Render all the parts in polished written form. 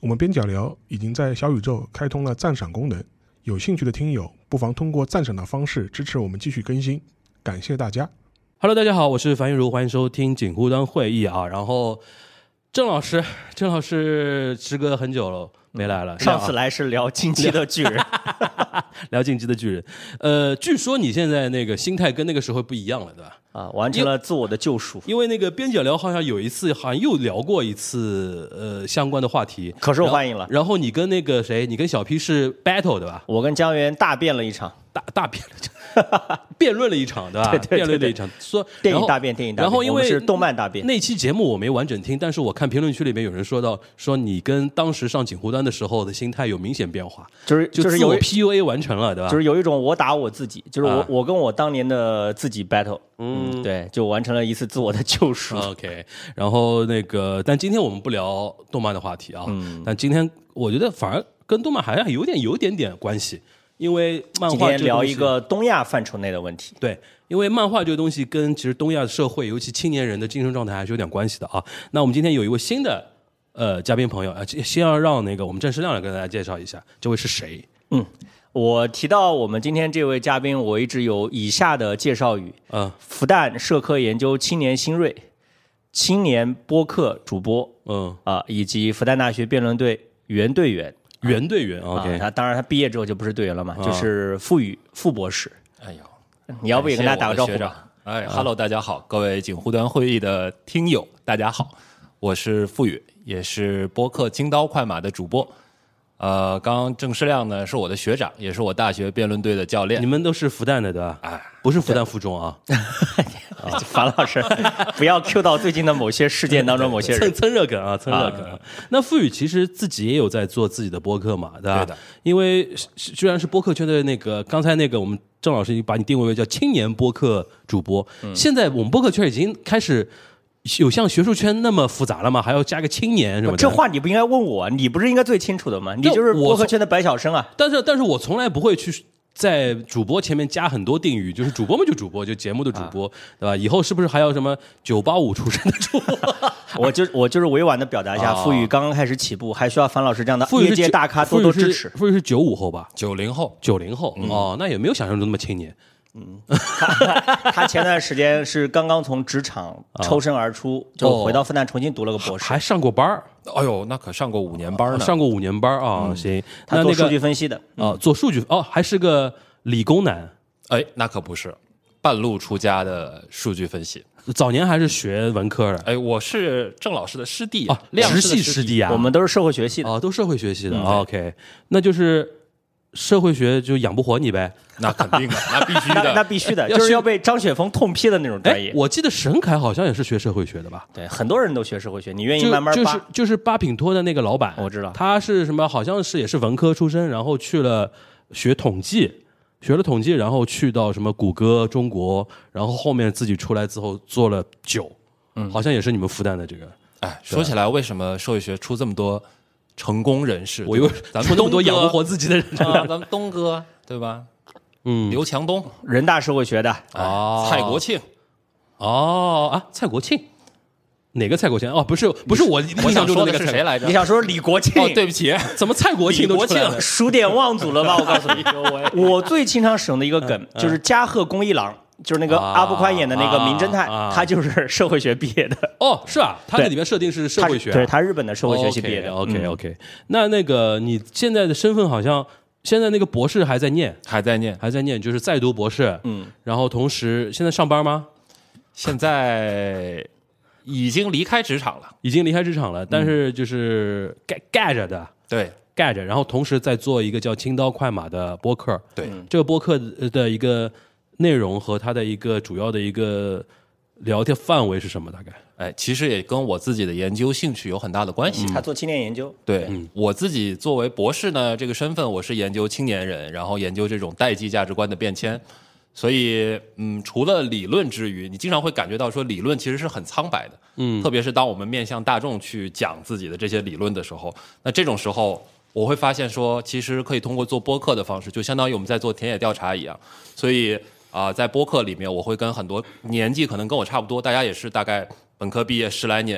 我们边角聊已经在小宇宙开通了赞赏功能，有兴趣的听友不妨通过赞赏的方式支持我们继续更新，感谢大家。 Hello， 大家好，我是樊玉茹，欢迎收听锦湖端会议啊。然后郑老师时隔很久了没来了， 上次来是聊进击的巨人， 聊进击的巨人。据说你现在那个心态跟那个时候不一样了，对吧？ 啊，完成了自我的救赎。 因为那个边角聊好像有一次好像又聊过一次相关的话题， 可受欢迎了。 然后你跟那个谁，你跟小 P 是 battle 对吧？ 我跟江源大辩了一场， 大辩辩论了一场，对吧？ 对， 辩论了一场，说电影大辩， 然后因为是动漫大辩。 那期节目我没完整听，但是我看评论区里面有人说到，说你跟当时上锦湖端的时候的心态有明显变化， 就是自我 PUA 完成了，对吧？ 就是有一种我打我自己，就是我跟我当年的自己 battle，对，就完成了一次自我的救赎。 OK， 然后那个，但今天我们不聊动漫的话题啊，但今天我觉得反而跟动漫好像有点关系。因为漫画今天聊一个东亚范畴内的问题。 对，因为漫画这个东西跟其实东亚的社会，尤其青年人的精神状态还是有点关系的啊。那我们今天有一位新的嘉宾朋友啊，先要让那个我们郑世亮来跟大家介绍一下，这位是谁？ 我提到我们今天这位嘉宾，我一直有以下的介绍语：复旦社科研究青年新锐、青年播客主播，以及复旦大学辩论队原队员。 原队员 ，OK， 他当然他毕业之后就不是队员了嘛，就是傅博士。 哎呦， 你要不也跟他打个招呼吧？ 哎，Hello， 大家好，各位锦湖端会议的听友，大家好，我是傅宇，也是播客金刀快马的主播。刚刚郑世亮呢是我的学长，也是我大学辩论队的教练。 你们都是复旦的对吧？哎，不是复旦附中啊。 樊老师，不要 Q 到最近的某些事件当中某些人蹭热梗啊，蹭热梗。那傅宇其实自己也有在做自己的播客嘛，对吧？ 对的。因为居然是播客圈的那个，刚才那个我们郑老师已经把你定位为叫青年播客主播。现在我们播客圈已经开始有像学术圈那么复杂了吗？还要加个青年什么的？ 这话你不应该问我，你不是应该最清楚的吗？你就是播客圈的白晓生啊。 但是我从来不会去在主播前面加很多定语，就是主播们就主播，就节目的主播，对吧？以后是不是还要什么985出身的主播？ 我就是委婉的表达一下，傅宇刚刚开始起步，还需要樊老师这样的业界大咖多多支持。 傅宇是95后吧 ？90后 ，90后哦，那也没有想象中那么青年。 他前段时间是刚刚从职场抽身而出，就回到复旦重新读了个博士， 还上过班。 哎呦，那可上过5年班呢， 上过5年班啊！行， 他做数据分析的做数据还是个理工男。 哎，那可不是，半路出家的数据分析。 早年还是学文科的。 哎，我是郑老师的师弟直系师弟啊， 我们都是社会学系的都社会学系的。OK， 那就是社会学就养不活你呗。 那肯定的，那必须的， 那必须的，就是要被张雪峰痛批的那种专业。 我记得沈凯好像也是学社会学的吧？ 对，很多人都学社会学，你愿意慢慢扒。 就是八品托的那个老板， 我知道他是什么，好像是也是文科出身，然后去了学统计，学了统计，然后去到什么谷歌中国，然后后面自己出来之后做了酒，好像也是你们复旦的这个。 哎，说起来，为什么社会学出这么多成功人士？ 我以为咱们出那么多养不活自己的人咱们东哥对吧？刘强东， 人大社会学的蔡国庆， 蔡国庆，哪个蔡国庆？不是我想说的那个是谁来着？ 你想说李国庆？ 对不起， 怎么蔡国庆都出来了？ 数典忘祖了吧？我告诉你，我最经常使用的一个梗就是加贺恭一郎。就是那个阿部宽演的那个名侦探，他就是社会学毕业的。 是吧？他那里面设定是社会学， 对他日本的社会学系毕业的。 OK， 那个你现在的身份好像现在那个博士还在念，就是在读博士。然后同时现在上班吗？ 现在已经离开职场了， 但是就是盖着的， 对， 盖着，然后同时在做一个叫青刀快马的播客。 对， 这个播客的一个内容和它的一个主要的一个聊天范围是什么？大概？ 其实也跟我自己的研究兴趣有很大的关系。 他做青年研究。 对，我自己作为博士呢，这个身份我是研究青年人，然后研究这种代际价值观的变迁。所以，除了理论之余，你经常会感觉到说理论其实是很苍白的。特别是当我们面向大众去讲自己的这些理论的时候，那这种时候我会发现说，其实可以通过做播客的方式，就相当于我们在做田野调查一样。所以在播客里面，我会跟很多年纪可能跟我差不多，大家也是大概本科毕业10来年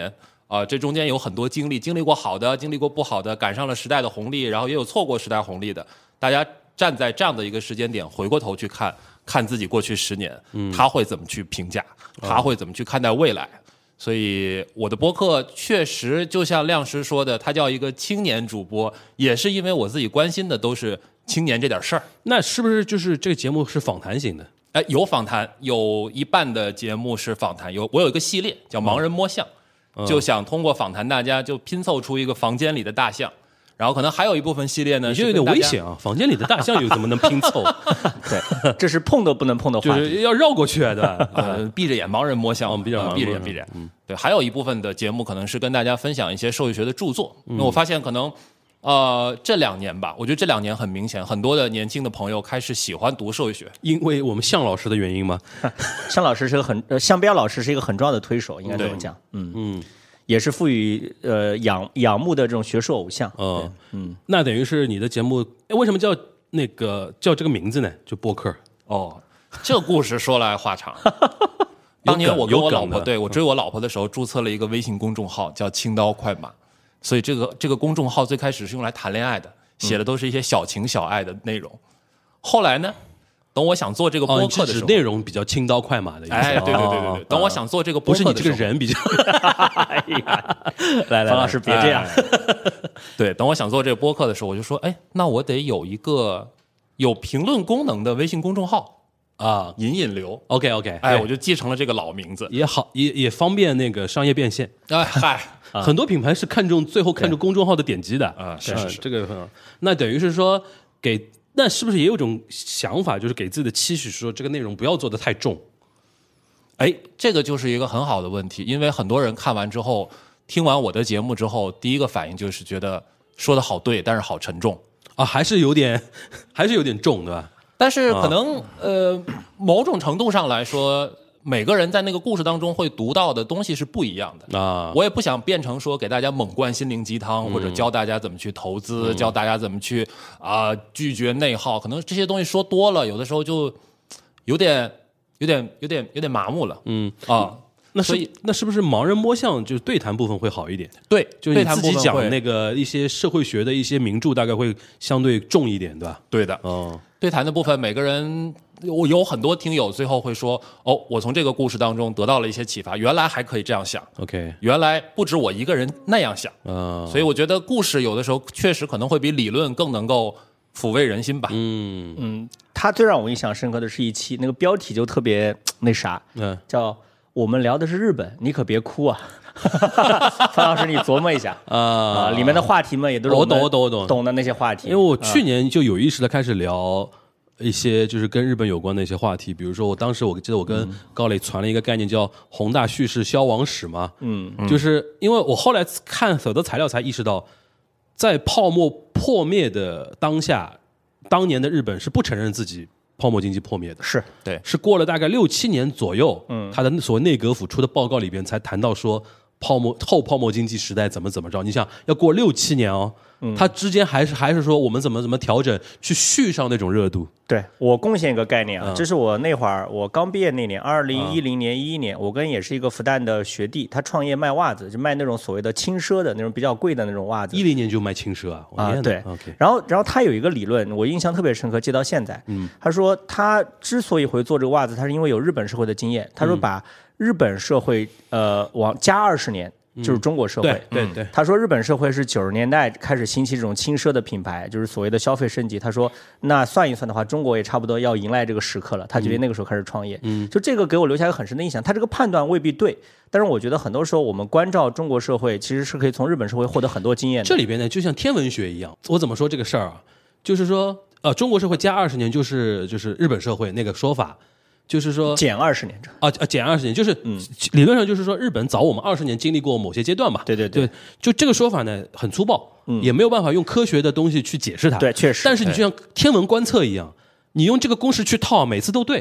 这中间有很多经历过好的，经历过不好的，赶上了时代的红利，然后也有错过时代红利的。大家站在这样的一个时间点，回过头去看自己过去10年，他会怎么去评价，他会怎么去看待未来。所以我的播客确实就像亮师说的，他叫一个青年主播，也是因为我自己关心的都是青年这点事儿。 那是不是就是这个节目是访谈型的？ 有访谈，有一半的节目是访谈，我有一个系列叫盲人摸象。就想通过访谈大家就拼凑出一个房间里的大象，然后可能还有一部分系列呢， 你这有点危险啊！房间里的大象又怎么能拼凑？ 对，这是碰都不能碰的话题， 就是要绕过去的。 闭着眼盲人摸象，闭着眼。对，还有一部分的节目可能是跟大家分享一些兽医学的著作。那我发现可能这2年吧，我觉得这2年很明显，很多的年轻的朋友开始喜欢读兽医学， 因为我们向老师的原因吗？ 向老师是个向彪老师是一个很重要的推手，应该这么讲。也是赋予仰慕的这种学术偶像。 那等于是你的节目，为什么叫这个名字呢？就播客。 这故事说来话长。当年我跟我老婆，对，我追我老婆的时候，注册了一个微信公众号叫青刀快马，所以这个公众号最开始是用来谈恋爱的，写的都是一些小情小爱的内容。后来呢，等我想做这个播客的时候， 内容比较轻刀快马的。 对。等我想做这个播客的时候， 不是你这个人比较。 哎呀，来，方老师别这样。 对，等我想做这个播客的时候，我就说，那我得有一个有评论功能的微信公众号。引流 ，OK， 我就继承了这个老名字， 也好，也方便那个商业变现。很多品牌是最后看重公众号的点击的是这个。那等于是说那是不是也有种想法，就是给自己的期许，说这个内容不要做得太重？ 这个就是一个很好的问题，因为很多人看完之后，听完我的节目之后，第一个反应就是觉得说的好对，但是好沉重还是有点重，对吧？ 但是可能某种程度上来说，每个人在那个故事当中会读到的东西是不一样的我也不想变成说给大家猛灌心灵鸡汤，或者教大家怎么去投资，教大家怎么去拒绝内耗。可能这些东西说多了，有的时候就有点麻木了。 那是不是盲人摸象就是对谈部分会好一点？ 对， 就是你自己讲那个一些社会学的一些名著，大概会相对重一点，对吧？ 对的。对谈的部分，每个人我有很多听友最后会说，我从这个故事当中得到了一些启发，原来还可以这样想。 OK， 原来不止我一个人那样想。所以我觉得故事有的时候确实可能会比理论更能够抚慰人心吧。 他最让我印象深刻的是一期那个标题就特别那啥，叫我们聊的是日本，你可别哭啊。方老师，你琢磨一下里面的话题们也都是我懂的那些话题。 因为我去年就有意识的开始聊一些就是跟日本有关的一些话题，比如说我记得我跟高磊传了一个概念叫宏大叙事消亡史嘛。就是因为我后来看很多材料才意识到，在泡沫破灭的当下，当年的日本是不承认自己泡沫经济破灭的，是过了大概6、7年左右，他的所谓内阁府出的报告里边才谈到说后泡沫经济时代怎么着。你想要过6、7年它之间还是说我们怎么调整去续上那种热度。 对，我贡献一个概念这是我那会儿我刚毕业那年，2010年11年，我跟也是一个复旦的学弟，他创业卖袜子，就卖那种所谓的轻奢的那种比较贵的那种袜子。 10年就卖轻奢对。 Okay. 然后他有一个理论，我印象特别深刻，记到现在。他说他之所以会做这个袜子，他是因为有日本社会的经验。他说把日本社会往加20年。就是中国社会， 对。 他说日本社会是90年代开始兴起这种轻奢的品牌，就是所谓的消费升级。他说那算一算的话，中国也差不多要迎来这个时刻了。他决定那个时候开始创业。就这个给我留下一个很深的印象。他这个判断未必对，但是我觉得很多时候我们关照中国社会，其实是可以从日本社会获得很多经验的。 这里边呢，就像天文学一样，我怎么说这个事儿就是说中国社会加20年就是日本社会那个说法。就是说减20年减20年，就是理论上就是说日本早我们20年经历过某些阶段嘛。 对， 就这个说法呢很粗暴，也没有办法用科学的东西去解释它。 对，确实。 但是你就像天文观测一样，你用这个公式去套，每次都对。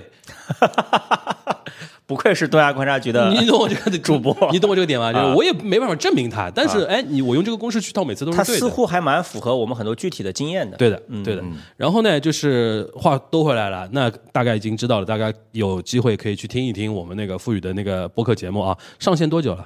不愧是东亚观察局的， 你懂我这个主播， 你懂我这个点吗？就是我也没办法证明它，但是我用这个公式去套，每次都是对的。 它似乎还蛮符合我们很多具体的经验的。 对的。然后呢，就是话都回来了，那大概已经知道了，大概有机会可以去听一听我们那个富宇的那个播客节目啊。上线多久了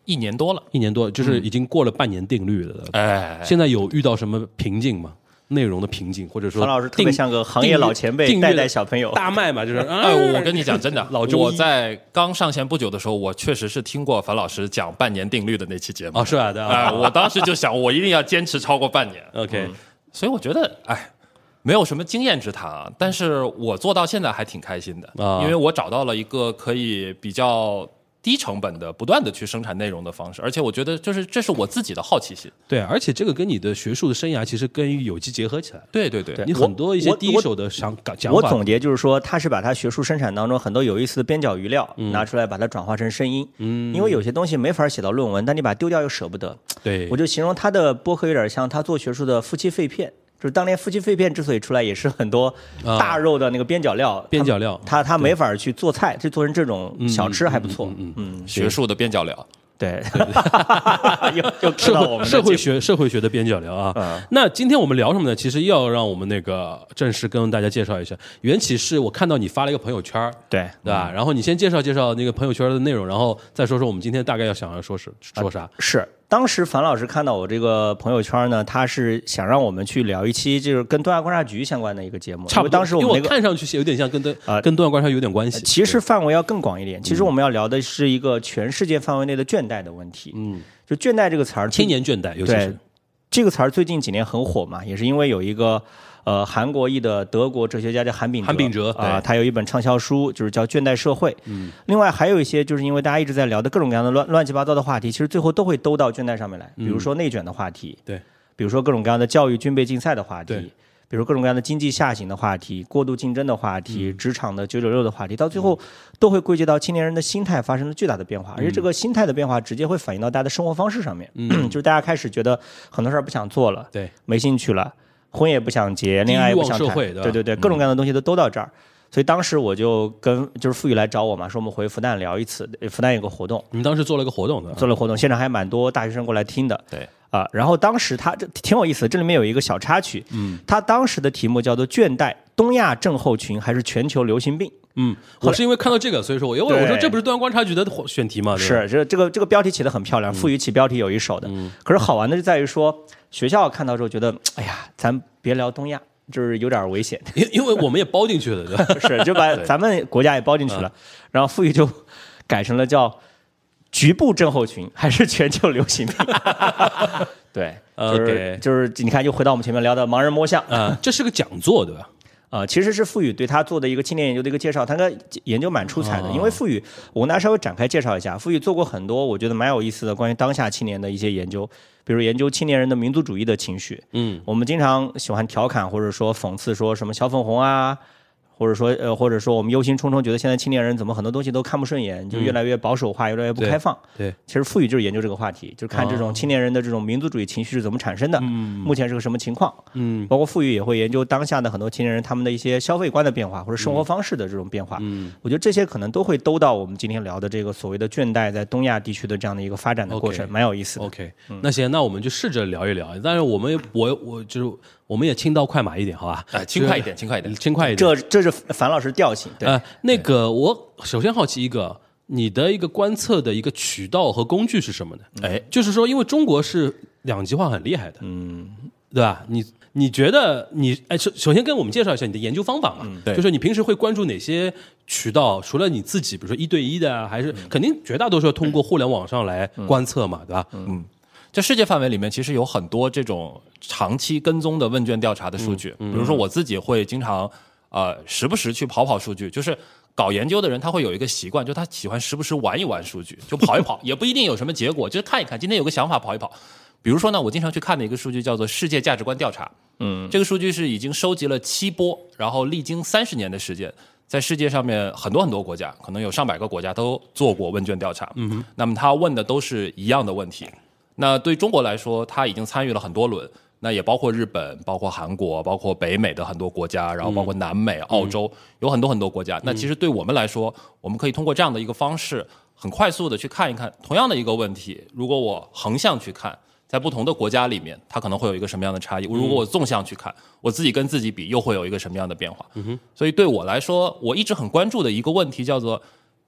1年多了， 就是已经过了半年定律了。 哎， 现在有遇到什么瓶颈吗？内容的瓶颈，或者说黄老师特别像个行业老前辈，带小朋友大卖嘛，就是。 我跟你讲，真的，我在刚上线不久的时候，我确实是听过樊老师讲半年定律的那期节目。 是吧？对啊， 我当时就想，我一定要坚持超过半年。 OK， 所以我觉得，没有什么经验之谈啊，但是我做到现在还挺开心的，因为我找到了一个可以比较低成本的不断的去生产内容的方式，而且我觉得这是我自己的好奇心。 对，而且这个跟你的学术的生涯其实跟有机结合起来。 对， 你很多一些第一手的讲法。 我总结就是说，他是把他学术生产当中很多有意思的边角余料拿出来，把它转化成声音。因为有些东西没法写到论文，但你把它丢掉又舍不得。 对， 我就形容他的播客有点像他做学术的夫妻肺片。就是当年夫妻肺片之所以出来，也是很多大肉的那个边角料，他没法去做菜，就做成这种小吃还不错。 学术的边角料。 对，又知道我们社会学的边角料啊。那今天我们聊什么呢？其实要让我们那个正式跟大家介绍一下。缘起是我看到你发了一个朋友圈， 对吧？然后你先介绍那个朋友圈的内容，然后再说说我们今天大概要想要说啥。 是。当时樊老师看到我这个朋友圈呢，他是想让我们去聊一期就是跟东亚观察局相关的一个节目。 差不多， 当时我们看上去有点像跟东亚观察局有点关系。 其实范围要更广一点。其实我们要聊的是一个全世界范围内的倦怠的问题。就倦怠这个词儿， 青年倦怠，尤其是这个词儿最近几年很火嘛，也是因为有一个韩国裔的德国哲学家叫韩炳哲他有一本畅销书，就是叫《倦怠社会》。另外还有一些，就是因为大家一直在聊的各种各样的乱七八糟的话题，其实最后都会兜到倦怠上面来。比如说内卷的话题， 对， 比如说各种各样的教育军备竞赛的话题，比如各种各样的经济下行的话题、过度竞争的话题、职场的996的话题，到最后都会归结到青年人的心态发生了巨大的变化，而且这个心态的变化直接会反映到大家的生活方式上面。就是大家开始觉得很多事儿不想做了， 对， 没兴趣了。婚也不想结，恋爱也不想谈，对，各种各样的东西都到这儿。所以当时我就是傅宇来找我嘛，说我们回复旦聊一次，复旦有个活动， 你们当时做了个活动的， 做了活动，现场还蛮多大学生过来听的， 对然后当时他这挺有意思的，这里面有一个小插曲，他当时的题目叫做倦怠，东亚症候群还是全球流行病？ 我是因为看到这个，所以说我说这不是东亚观察局的选题吗？ 是这个标题起得很漂亮，傅宇起标题有一手的。可是好玩的就在于说，学校看到之后觉得，哎呀，咱别聊东亚，就是有点危险， 因为我们也包进去了，对吧？ 是就把咱们国家也包进去了，然后傅宇就改成了叫局部症候群还是全球流行病？对，就是你看，又回到我们前面聊的盲人摸象这是个讲座，对吧？ 其实是傅宇对他做的一个青年研究的一个介绍，他的研究蛮出彩的。因为傅宇，我跟大家稍微展开介绍一下，傅宇做过很多我觉得蛮有意思的关于当下青年的一些研究，比如研究青年人的民族主义的情绪。我们经常喜欢调侃或者说讽刺说什么小粉红啊。或者说我们忧心忡忡，觉得现在青年人怎么很多东西都看不顺眼，就越来越保守化，越来越不开放。 对， 其实傅宇就是研究这个话题，就是看这种青年人的这种民族主义情绪是怎么产生的，目前是个什么情况。包括傅宇也会研究当下的很多青年人他们的一些消费观的变化或者生活方式的这种变化。我觉得这些可能都会兜到我们今天聊的这个所谓的倦怠在东亚地区的这样的一个发展的过程，蛮有意思的。 OK，那行，那我们就试着聊一聊。但是我们也轻刀快马一点，好吧？ 轻快一点。 这是樊老师调性。 那个我首先好奇一个，你的一个观测的一个渠道和工具是什么呢？就是说，因为中国是两极化很厉害的，对吧？你觉得首先跟我们介绍一下你的研究方法嘛？就是你平时会关注哪些渠道？除了你自己，比如说1对1的，还是肯定绝大多数要通过互联网上来观测嘛，对吧？ 在世界范围里面，其实有很多这种长期跟踪的问卷调查的数据，比如说我自己会经常时不时去跑数据，就是搞研究的人他会有一个习惯，就他喜欢时不时玩一玩数据，就跑一跑，也不一定有什么结果，就是看一看，今天有个想法跑一跑。比如说呢，我经常去看的一个数据叫做世界价值观调查，这个数据是已经收集了7波，然后历经30年的时间，在世界上面很多国家，可能有上百个国家都做过问卷调查，那么他问的都是一样的问题。那对中国来说，他已经参与了很多轮，那也包括日本，包括韩国，包括北美的很多国家，然后包括南美、澳洲，有很多国家。那其实对我们来说，我们可以通过这样的一个方式，很快速的去看一看同样的一个问题，如果我横向去看，在不同的国家里面，它可能会有一个什么样的差异？如果我纵向去看，我自己跟自己比，又会有一个什么样的变化？所以对我来说，我一直很关注的一个问题叫做，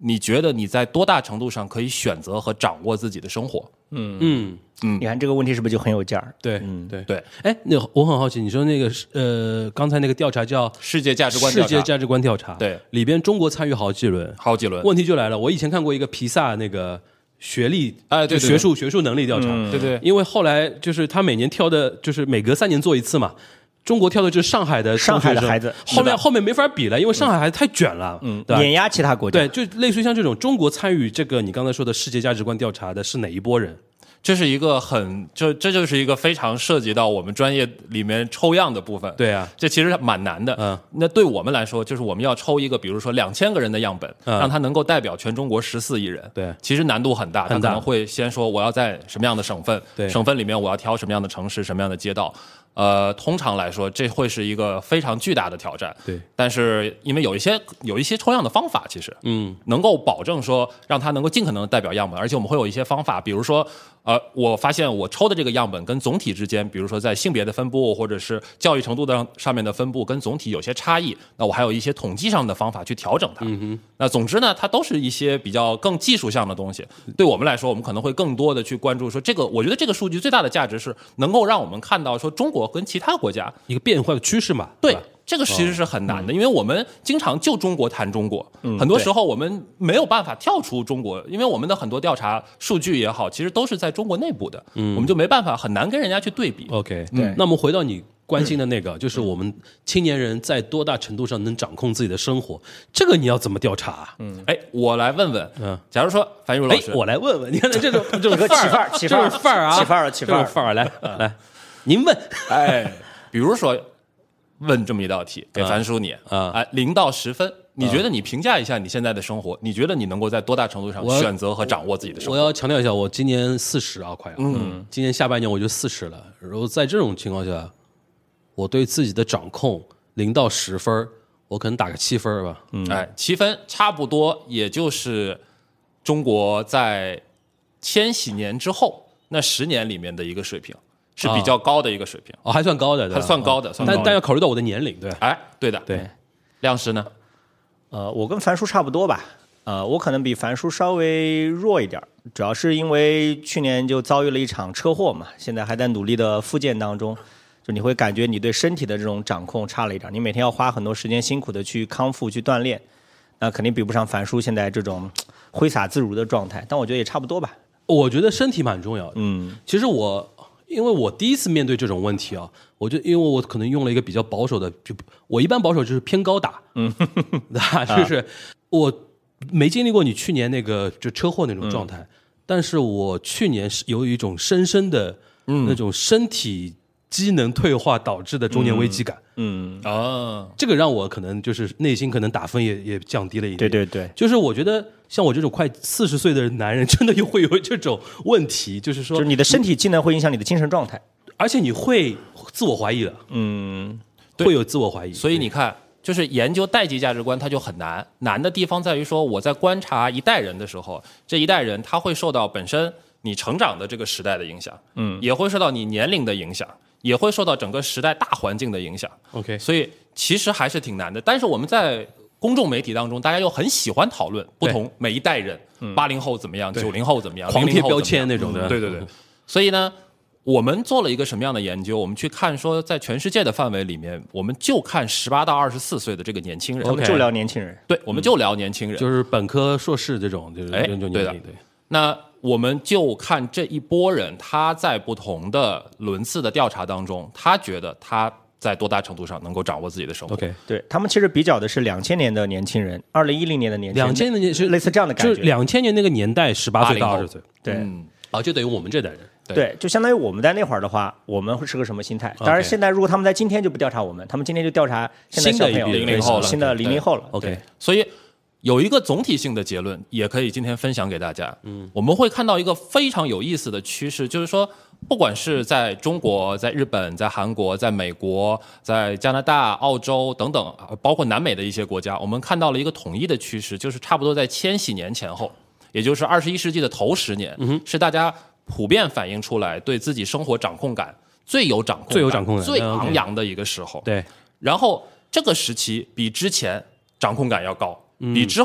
你觉得你在多大程度上可以选择和掌握自己的生活？ 你看这个问题是不是就很有价儿？ 对， 对。 哎，我很好奇，你说那个刚才那个调查叫世界价值观调查， 世界价值观调查， 对， 里边中国参与好几轮，问题就来了，我以前看过一个皮萨那个学历对学术能力调查， 对， 因为后来就是他每年挑的，就是每隔3年做一次嘛。中国挑的就是上海的孩子， 后面没法比了，因为上海孩子太卷了，对吧， 碾压其他国家。 对，就类似于像这种中国参与这个你刚才说的世界价值观调查的是哪一波人？ 这是一个这就是一个非常涉及到我们专业里面抽样的部分。 对啊， 这其实蛮难的。那对我们来说，就是我们要抽一个，比如说2000个人的样本，让他能够代表全中国14亿人。 对， 其实难度很大。他可能会先说我要在什么样的省份，省份里面我要挑什么样的城市、什么样的街道。通常来说，这会是一个非常巨大的挑战。 对， 但是因为有一些抽样的方法，其实能够保证说让它能够尽可能的代表样本，而且我们会有一些方法，比如说我发现我抽的这个样本跟总体之间，比如说在性别的分布或者是教育程度的上面的分布跟总体有些差异，那我还有一些统计上的方法去调整它。那总之呢，它都是一些比较更技术项的东西。对我们来说，我们可能会更多的去关注说这个，我觉得这个数据最大的价值是能够让我们看到说中国跟其他国家一个变化的趋势嘛。 对，这个其实是很难的，因为我们经常就中国谈中国，很多时候我们没有办法跳出中国，因为我们的很多调查数据也好，其实都是在中国内部的，我们就没办法很难跟人家去对比。 OK， 对，那我们回到你关心的那个，就是我们青年人在多大程度上能掌控自己的生活，这个你要怎么调查啊？ 我来问问，假如说樊玉茹老师， 我来问问，你看这种起范儿啊， 起范儿，来，您问， 比如说问这么一道题给樊叔你0到10分，你觉得你评价一下你现在的生活，你觉得你能够在多大程度上选择和掌握自己的生活？ 我要强调一下，我今年40啊，快要，今年下半年我就40了。然后在这种情况下，我对自己的掌控0到10分，我可能打个7分吧。 7分差不多，也就是中国在千禧年之后那10年里面的一个水平。是比较高的一个水平还算高的， 还算高的， 但要考虑到我的年龄，对， 对的， 对。 亮师呢？ 我跟樊叔差不多吧，我可能比樊叔稍微弱一点，主要是因为去年就遭遇了一场车祸嘛，现在还在努力的复健当中，就你会感觉你对身体的这种掌控差了一点，你每天要花很多时间辛苦的去康复去锻炼，那肯定比不上樊叔现在这种挥洒自如的状态，但我觉得也差不多吧。 我觉得身体蛮重要的，其实因为我第一次面对这种问题啊，因为我可能用了一个比较保守的，我一般保守就是偏高打，就是我没经历过你去年那个就车祸那种状态，但是我去年是有一种深深的那种身体机能退化导致的中年危机感，这个让我可能就是内心可能打分也降低了一点， 对， 就是我觉得像我这种快40岁的男人，真的又会有这种问题，就是说， 就是你的身体机能会影响你的精神状态， 而且你会自我怀疑的，会有自我怀疑。 所以你看，就是研究代际价值观，它就很难的地方在于说，我在观察一代人的时候，这一代人他会受到本身你成长的这个时代的影响，也会受到你年龄的影响，也会受到整个时代大环境的影响。 OK， 所以其实还是挺难的。但是我们在公众媒体当中，大家又很喜欢讨论不同每一代人，80后怎么样，90后怎么样， 狂贴标签那种的。 对。所以呢，我们做了一个什么样的研究？我们去看说，在全世界的范围里面，我们就看18到24岁的这个年轻人， 我们就聊年轻人。 对，我们就聊年轻人， 就是本科、硕士这种，就是对的。对，那我们就看这一波人，他在不同的轮次的调查当中，他觉得他在多大程度上能够掌握自己的生活。 OK， 对，他们其实比较的是2000年的年轻人，2010年的年轻人 ，2000年是类似这样的感觉， 就是2000年那个年代，18岁到20岁， 对， 就等于我们这代人， 对，就相当于我们在那会儿的话，我们会是个什么心态？当然，现在如果他们在今天就不调查我们，他们今天就调查现在小朋友 00后了， 新的00后了。 OK， 所以有一个总体性的结论，也可以今天分享给大家。我们会看到一个非常有意思的趋势，就是说，不管是在中国、在日本、在韩国、在美国、在加拿大、澳洲等等，包括南美的一些国家，我们看到了一个统一的趋势，就是差不多在千禧年前后，也就是21世纪的头10年，是大家普遍反映出来对自己生活掌控感最有掌控感、最昂扬的一个时候。 对， 然后这个时期比之前掌控感要高，比之后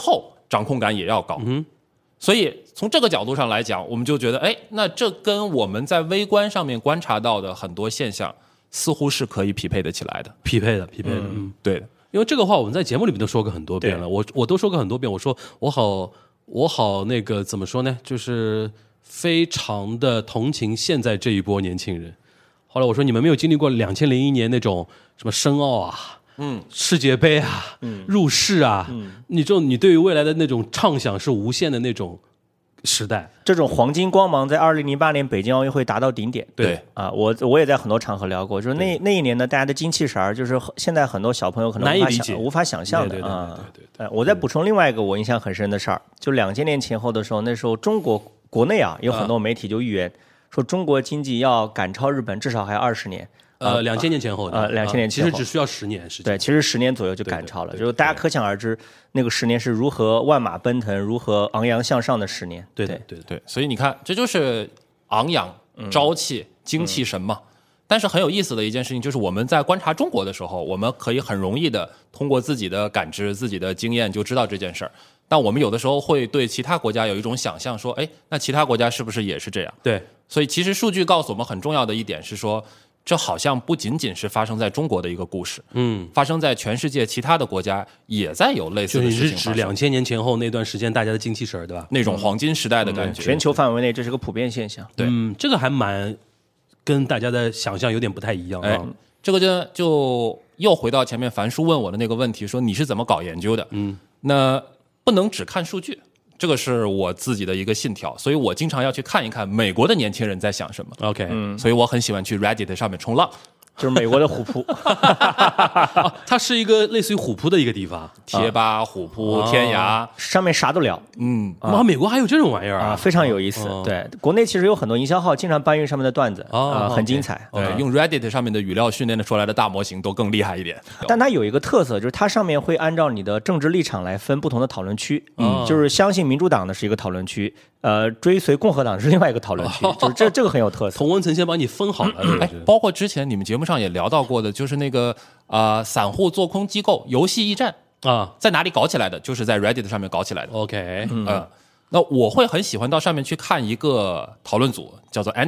掌控感也要高。所以从这个角度上来讲，我们就觉得，哎，那这跟我们在微观上面观察到的很多现象，似乎是可以匹配的起来的。 匹配的， 对的。 因为这个话我们在节目里面都说过很多遍了，我都说过很多遍。我说我好那个怎么说呢？就是非常的同情现在这一波年轻人。后来我说你们没有经历过2001年那种什么申奥啊，世界杯啊，入世啊，你对于未来的那种畅想是无限的那种时代， 这种黄金光芒在2008年北京奥运会达到顶点。 对啊，我也在很多场合聊过，就是那一年呢，大家的精气神儿，就是现在很多小朋友可能难以理解、 无法想象的啊。 对， 我再补充另外一个我印象很深的事儿，就2000年前后的时候，那时候中国国内啊有很多媒体就预言说中国经济要赶超日本至少还要20年。 2000年前后的 ，2000年前后， 其实只需要10年时间。 对，其实10年左右就赶超了，就是大家可想而知，那个10年是如何万马奔腾、如何昂扬向上的10年。 对， 所以你看，这就是昂扬、朝气、精气神嘛。但是很有意思的一件事情就是，我们在观察中国的时候，我们可以很容易的通过自己的感知、自己的经验就知道这件事儿。但我们有的时候会对其他国家有一种想象，说，哎，那其他国家是不是也是这样？ 对， 所以其实数据告诉我们很重要的一点是说，这好像不仅仅是发生在中国的一个故事，发生在全世界其他的国家也在有类似的事情发生。 就是指2000年前后那段时间大家的精气神，对吧？ 那种黄金时代的感觉， 全球范围内这是个普遍现象。 对， 这个还蛮跟大家的想象有点不太一样啊。 这个就又回到前面樊叔问我的那个问题，说你是怎么搞研究的？那不能只看数据。这个是我自己的一个信条，所以我经常要去看一看美国的年轻人在想什么。 OK， 所以我很喜欢去 Reddit 上面冲浪， 就是美国的虎扑， 它是一个类似于虎扑的一个地方， 贴吧、虎扑、天涯上面啥都聊。 美国还有这种玩意儿啊， 非常有意思。对，国内其实有很多营销号经常搬运上面的段子很精彩。 对，用 Reddit 上面的语料训练的出来的大模型都更厉害一点。 但它有一个特色，就是它上面会按照你的政治立场来分不同的讨论区。就是相信民主党的是一个讨论区，追随共和党是另外一个讨论区，就是这个很有特色。 同温层先帮你分好了。 包括之前你们节目上也聊到过的，就是那个散户做空机构游戏驿站啊，在哪里搞起来的？就是在 Reddit 上面搞起来的。 OK， 那我会很喜欢到上面去看一个讨论组，叫做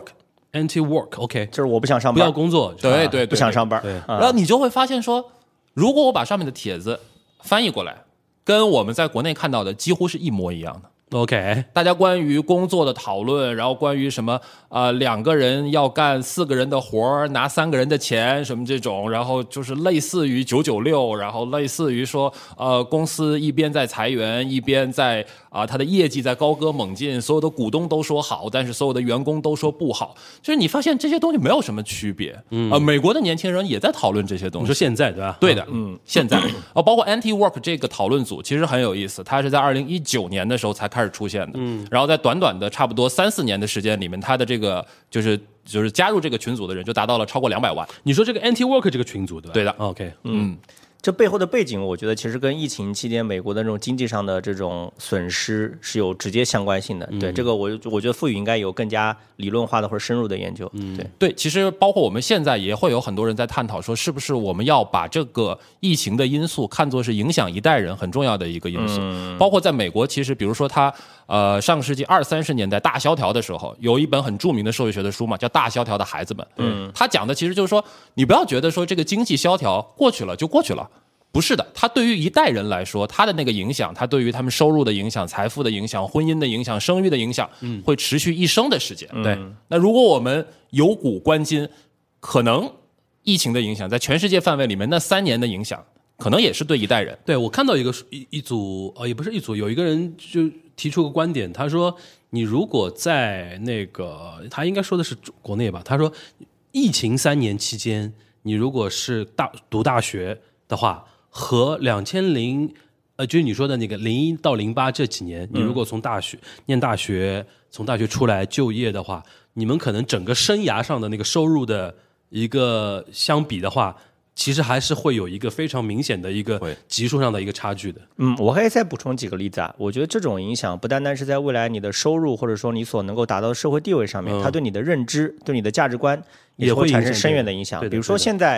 Anti-Work，OK， 就是我不想上班， 不要工作， 对， 不想上班。 然后你就会发现说，如果我把上面的帖子翻译过来，跟我们在国内看到的几乎是一模一样的。 OK， 大家关于工作的讨论，然后关于什么2个人要干4个人的活拿3个人的钱什么这种，然后就是类似于996，然后类似于说公司一边在裁员，一边在他的业绩在高歌猛进，所有的股东都说好，但是所有的员工都说不好，就是你发现这些东西没有什么区别。美国的年轻人也在讨论这些东西。 你说现在对吧？ 对的，现在包括 Anti-Work 这个讨论组其实很有意思，它是在2019年的时候才开始出现的，然后在短短的差不多3-4年的时间里面，它的这个就是加入这个群组的人就达到了超过200万。 你说这个 Anti-Work 这个群组对吧？ 对的。 OK， 这背后的背景，我觉得其实跟疫情期间美国的这种经济上的这种损失是有直接相关性的。对这个我觉得傅宇应该有更加理论化的或者深入的研究。 对，其实包括我们现在也会有很多人在探讨说，是不是我们要把这个疫情的因素看作是影响一代人很重要的一个因素。包括在美国，其实比如说他上个世纪20-30年代大萧条的时候，有一本很著名的社会学的书嘛，叫《大萧条的孩子们》。他讲的其实就是说，你不要觉得说这个经济萧条过去了就过去了。不是的，它对于一代人来说，它的那个影响，它对于他们收入的影响、财富的影响、婚姻的影响、生育的影响，会持续一生的时间。对，那如果我们有古观今，可能疫情的影响在全世界范围里面，那3年的影响，可能也是对一代人。 对，我看到一组也不是一组，有一个人就提出个观点，他说，你如果在那个，他应该说的是国内吧，他说，疫情3年期间，你如果是读大学的话。和就是你说的那个01到08这几年，你如果从念大学，从大学出来就业的话，你们可能整个生涯上的那个收入的一个相比的话，其实还是会有一个非常明显的一个级数上的一个差距的。 我可以再补充几个例子啊。我觉得这种影响不单单是在未来你的收入或者说你所能够达到的社会地位上面，它对你的认知、对你的价值观也会产生深远的影响。比如说现在。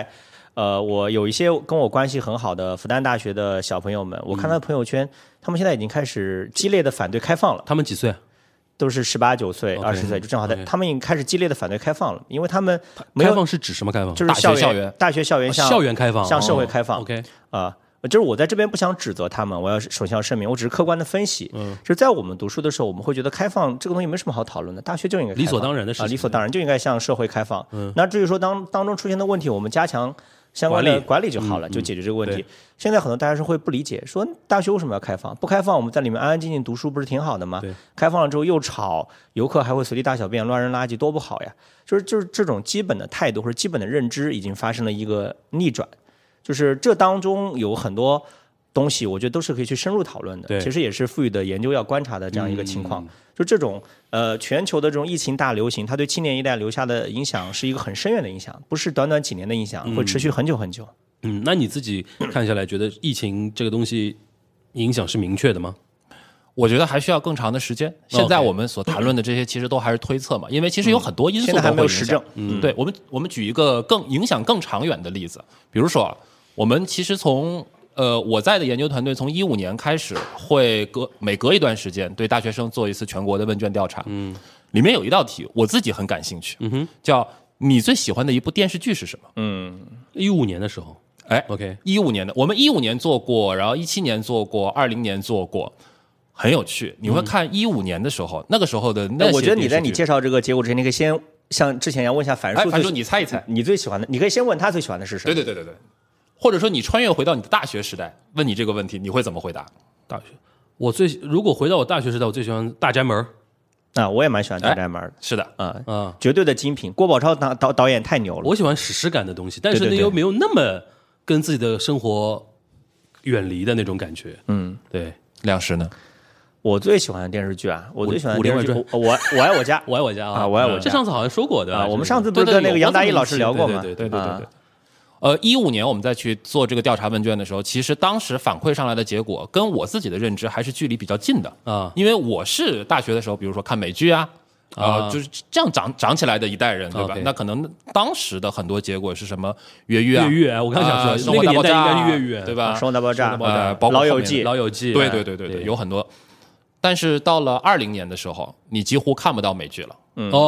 我有一些跟我关系很好的复旦大学的小朋友们，我看他的朋友圈，他们现在已经开始激烈的反对开放了。 他们几岁？ 都是18、9岁、20岁，就正好在他们已经开始激烈的反对开放了，因为他们没有开放是指什么开放？ 就是校园、大学校园向校园开放， 向社会开放。 OK 就是我在这边不想指责他们，我要首先要声明，我只是客观的分析。就是在我们读书的时候，我们会觉得开放这个东西没什么好讨论的，大学就应该开放理所当然的事情理所当然就应该向社会开放。那至于说当中出现的问题，我们加强相关的管理就好了，就解决这个问题。现在很多大学生会不理解，说大学为什么要开放？不开放，我们在里面安安静静读书不是挺好的吗？开放了之后又吵，游客还会随地大小便、乱扔垃圾，多不好呀！就是这种基本的态度或者基本的认知已经发生了一个逆转，就是这当中有很多东西，我觉得都是可以去深入讨论的。其实也是赋予的研究要观察的这样一个情况。就这种全球的这种疫情大流行，它对青年一代留下的影响是一个很深远的影响，不是短短几年的影响，会持续很久很久。 那你自己看下来，觉得疫情这个东西影响是明确的吗？ 我觉得还需要更长的时间。现在我们所谈论的这些，其实都还是推测嘛，因为其实有很多因素现在还没有实证。 对，我们举一个影响更长远的例子，比如说，我们其实从我在的研究团队从15年开始，会每隔一段时间对大学生做一次全国的问卷调查。里面有一道题我自己很感兴趣，叫你最喜欢的一部电视剧是什么 ？15年的时候。OK， 15年的，我们15年做过，然后17年做过，20年做过，很有趣。你会看15年的时候，那个时候的那些， 我觉得你在你介绍这个结果之前，你可以先像之前要问一下樊叔， 樊叔你猜一猜， 你最喜欢的，你可以先问他最喜欢的是什么？ 对，或者说你穿越回到你的大学时代，问你这个问题，你会怎么回答？ 大学，如果回到我大学时代，我最喜欢《大宅门》。 我也蛮喜欢《大宅门》的。 是的， 绝对的精品。郭宝超导演太牛了。 我喜欢史诗感的东西，但是呢又没有那么跟自己的生活远离的那种感觉。对。 亮师呢？ 我最喜欢的电视剧我最喜欢的电视剧，我爱我家， 我爱我家啊，我爱我家。 这上次好像说过的我们上次不是跟那个杨大一老师聊过吗？ 对。15年我们再去做这个调查问卷的时候，其实当时反馈上来的结果跟我自己的认知还是距离比较近的因为我是大学的时候，比如说看美剧就是这样长起来的一代人，对吧？那可能当时的很多结果是什么越狱我刚想说那个年代应该是越狱， 对吧？ 生活大爆炸， 包括老友记，对，有很多。但是到了20年的时候，你几乎看不到美剧了。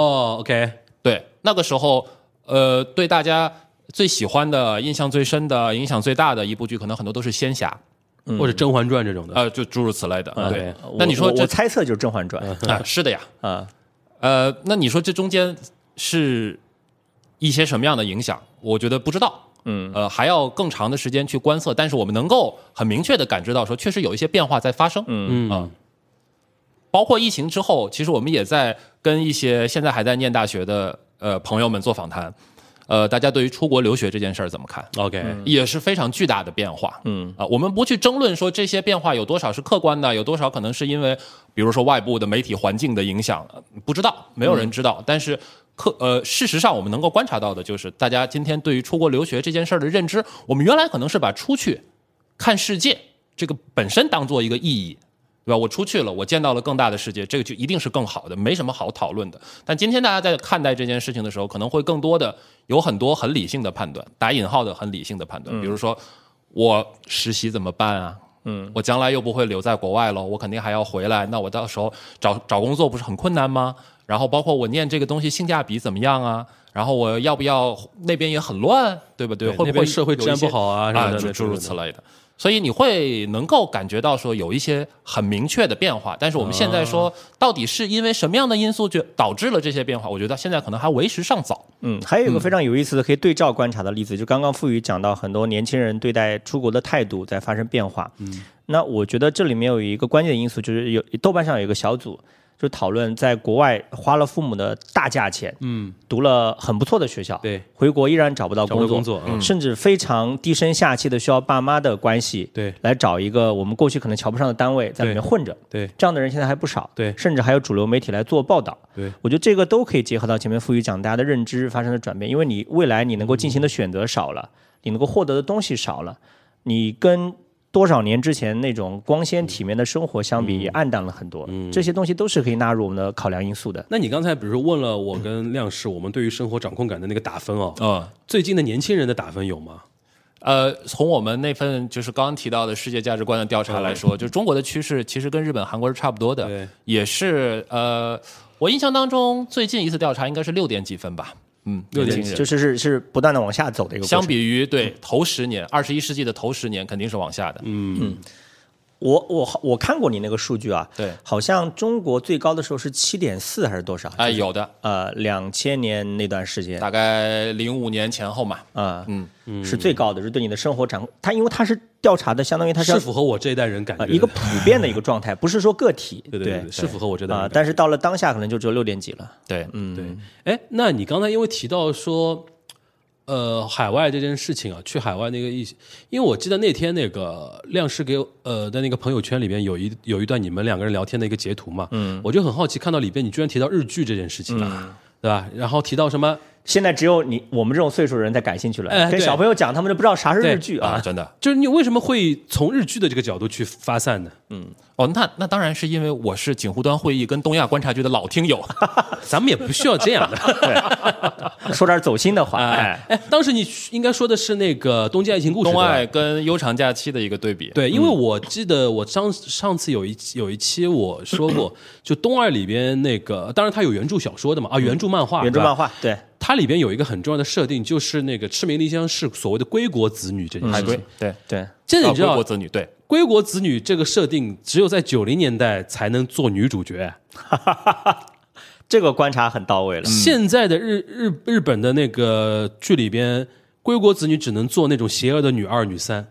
OK， 对，那个时候对大家最喜欢的、印象最深的、影响最大的一部剧，可能很多都是仙侠。 或者《甄嬛传》这种的， 就诸如此类的。对， 那你说我猜测就是《甄嬛传》 是的呀。那你说这中间是一些什么样的影响？我觉得不知道。还要更长的时间去观测，但是我们能够很明确的感知到，说确实有一些变化在发生。包括疫情之后，其实我们也在跟一些现在还在念大学的朋友们做访谈。大家对于出国留学这件事儿怎么看 ？OK， 也是非常巨大的变化。我们不去争论说这些变化有多少是客观的，有多少可能是因为比如说外部的媒体环境的影响，不知道，没有人知道。但是事实上我们能够观察到的就是，大家今天对于出国留学这件事儿的认知，我们原来可能是把出去看世界这个本身当做一个意义。对吧？我出去了，我见到了更大的世界，这个就一定是更好的，没什么好讨论的。但今天大家在看待这件事情的时候，可能会更多的有很多很理性的判断，打引号的很理性的判断。比如说，我实习怎么办啊？我将来又不会留在国外了，我肯定还要回来，那我到时候找工作不是很困难吗？然后包括我念这个东西性价比怎么样啊？然后我要不要那边也很乱，对不对？会不会社会治安不好诸如此类的。所以你会能够感觉到说有一些很明确的变化，但是我们现在说到底是因为什么样的因素就导致了这些变化，我觉得现在可能还为时尚早。 还有一个非常有意思的可以对照观察的例子，就刚刚傅宇讲到很多年轻人对待出国的态度在发生变化。那我觉得这里面有一个关键的因素，就是豆瓣上有一个小组。就讨论在国外花了父母的大价钱，读了很不错的学校， 对， 回国依然找不到工作，甚至非常低声下气的需要爸妈的关系， 对， 来找一个我们过去可能瞧不上的单位在里面混着， 对， 这样的人现在还不少， 对， 甚至还有主流媒体来做报道， 对， 我觉得这个都可以结合到前面傅宇讲大家的认知发生的转变，因为你未来你能够进行的选择少了，你能够获得的东西少了，你跟多少年之前那种光鲜体面的生活相比也暗淡了很多，这些东西都是可以纳入我们的考量因素的。 那你刚才比如说问了我跟亮师我们对于生活掌控感的那个打分最近的年轻人的打分有吗？ 从我们那份就是刚刚提到的世界价值观的调查来说，就是中国的趋势其实跟日本、韩国是差不多的，也是我印象当中最近一次调查应该是6点几分吧。 6点几，就是不断的往下走的一个过程。 相比于头10年，21世纪的头10年肯定是往下的。 我看过你那个数据啊， 对， 好像中国最高的时候是7.4还是多少？ 有的 ，2000年那段时间， 大概05年前后嘛， 是最高的，是对你的生活掌控。因为它是调查的，相当于它是符合我这一代人感觉一个普遍的一个状态，不是说个体。 对，是符合我这代人。 但是到了当下，可能就只有6点几了。 对， 对。哎，那你刚才因为提到说。海外这件事情啊，去海外那个因为我记得那天那个亮师给的那个朋友圈里边有一段你们2个人聊天的一个截图嘛，我就很好奇，看到里边你居然提到日剧这件事情，对吧？然后提到什么？ 现在只有我们这种岁数的人才感兴趣了，跟小朋友讲，他们就不知道啥是日剧啊， 真的。 就是你为什么会从日剧的这个角度去发散呢？ 那当然是因为我是锦湖端会议跟东亚观察局的老听友， 咱们也不需要这样的， 说点走心的话。 当时你应该说的是那个《东京爱情故事》， 东爱跟悠长假期的一个对比。 对，因为我记得我上次有一期我说过，就东爱里边那个，当然它有原著小说的嘛，原著漫画， 对。 它里边有一个很重要的设定，就是那个赤名莉香是所谓的归国子女这件事情。 对， 这你知道， 归国子女，对， 归国子女这个设定只有在90年代才能做女主角。 这个观察很到位了。 现在的日本的那个剧里边，归国子女只能做那种邪恶的女2、女3。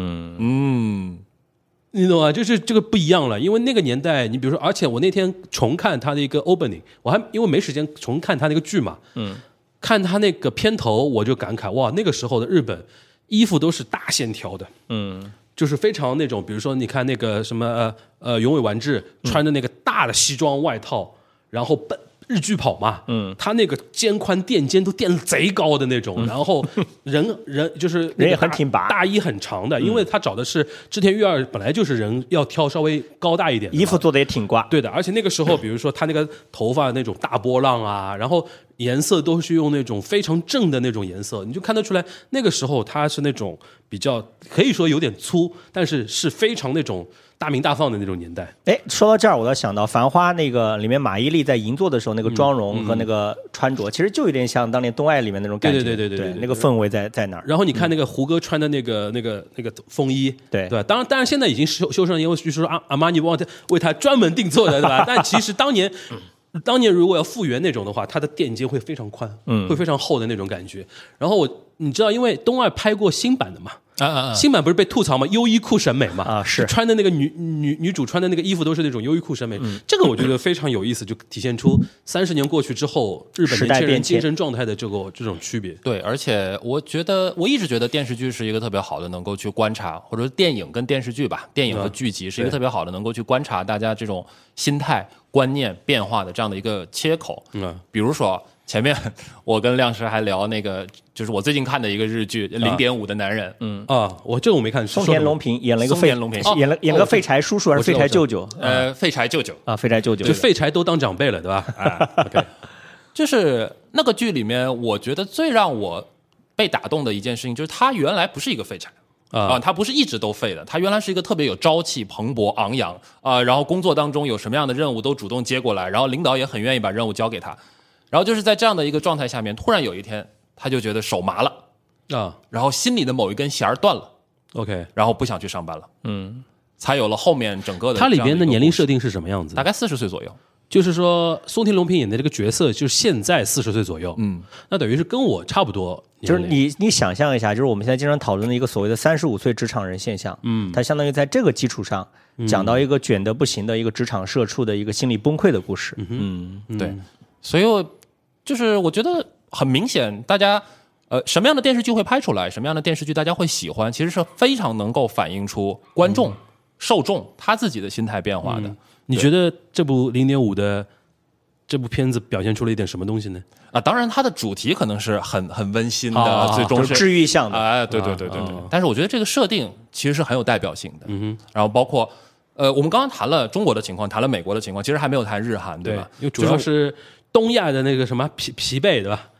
你懂吗？就是这个不一样了，因为那个年代，你比如说，而且我那天重看他的一个 opening， 我还因为没时间重看他那个剧嘛，看他那个片头，我就感慨，哇，那个时候的日本衣服都是大线条的，就是非常那种，比如说你看那个什么永尾完治穿的那个大的西装外套，然后日剧跑嘛，他那个肩宽垫肩都垫贼高的那种，然后人就是人也很挺拔， 大衣很长的，因为他找的是织田裕二，本来就是人要挑稍微高大一点的， 衣服做的也挺刮， 对的，而且那个时候，比如说他那个头发那种大波浪啊，然后颜色都是用那种非常正的那种颜色，你就看得出来，那个时候他是那种比较可以说有点粗，但是是非常那种大明大放的那种年代。 说到这儿，我倒想到《繁花》那个里面马伊琍在银座的时候，那个妆容和那个穿着，其实就有点像当年东爱里面那种感觉。对，那个氛围在哪儿？ 然后你看那个胡歌穿的那个风衣，对，当然现在已经修身，因为据说阿玛尼为他专门定做的，对吧？但其实当年如果要复原那种的话，它的垫肩会非常宽，会非常厚的那种感觉。然后你知道，因为东爱拍过新版的嘛。新版不是被吐槽吗？优衣库审美嘛， 是穿的那个女主穿的那个衣服都是那种优衣库审美，这个我觉得非常有意思，就体现出30年过去之后日本年轻人精神状态的这种区别。 对，而且我一直觉得电视剧是一个特别好的能够去观察，或者说电影跟电视剧吧，电影和剧集是一个特别好的能够去观察大家这种心态、观念变化的这样的一个切口。比如说。前面我跟亮师还聊那个，就是我最近看的一个日剧《0.5的男人》。 这个我没看。 松田龙平演了一个演了个废柴叔叔还是废柴舅舅？ 废柴舅舅啊，废柴舅舅， 就废柴都当长辈了，对吧？OK， 就是那个剧里面，我觉得最让我被打动的一件事情，就是他原来不是一个废柴他不是一直都废的，他原来是一个特别有朝气、蓬勃、昂扬然后工作当中有什么样的任务都主动接过来，然后领导也很愿意把任务交给他。然后就是在这样的一个状态下面，突然有一天，他就觉得手麻了然后心里的某一根弦断了 ，OK， 然后不想去上班了，才有了后面整个的。 它里边的年龄设定是什么样子？ 大概40岁左右。 就是说，松田龙平演的这个角色，就是现在40岁左右，那等于是跟我差不多。 就是你想象一下，就是我们现在经常讨论的一个所谓的35岁职场人现象，它相当于在这个基础上讲到一个卷得不行的一个职场社畜的一个心理崩溃的故事， 对，所以就是我觉得很明显，大家什么样的电视剧会拍出来，什么样的电视剧大家会喜欢，其实是非常能够反映出观众、受众他自己的心态变化的。 你觉得这部0.5的这部片子表现出了一点什么东西呢？ 当然它的主题可能是很温馨的，最终是治愈向的。 对。但是我觉得这个设定其实是很有代表性的。然后包括我们刚刚谈了中国的情况，谈了美国的情况，其实还没有谈日韩，对吧？ 因为主要是东亚的那个什么疲惫，对吧？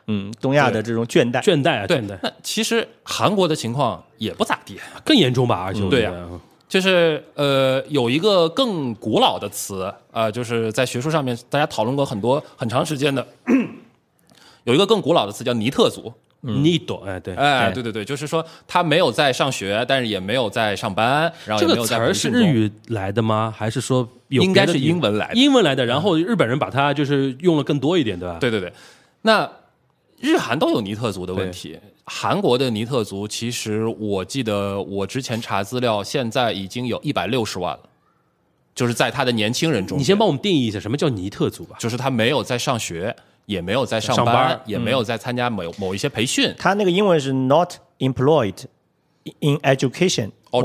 东亚的这种倦怠。 对，那其实韩国的情况也不咋地， 更严重吧？而且对呀，就是有一个更古老的词就是在学术上面大家讨论过很长时间的，有一个更古老的词叫尼特族。 你懂对，就是说他没有在上学，但是也没有在上班，然后也没有在这个词是日语来的吗？还是说应该是英文来的？ 英文来的，然后日本人把它就是用了更多一点，对吧？ 对，那日韩都有尼特族的问题。韩国的尼特族，其实我记得我之前查资料，现在已经有160万了，就是在他的年轻人中。 你先帮我们定义一下什么叫尼特族吧？ 就是他没有在上学。也没有在上班，也没有在参加某一些培训。 他那个英文是 not employed in education or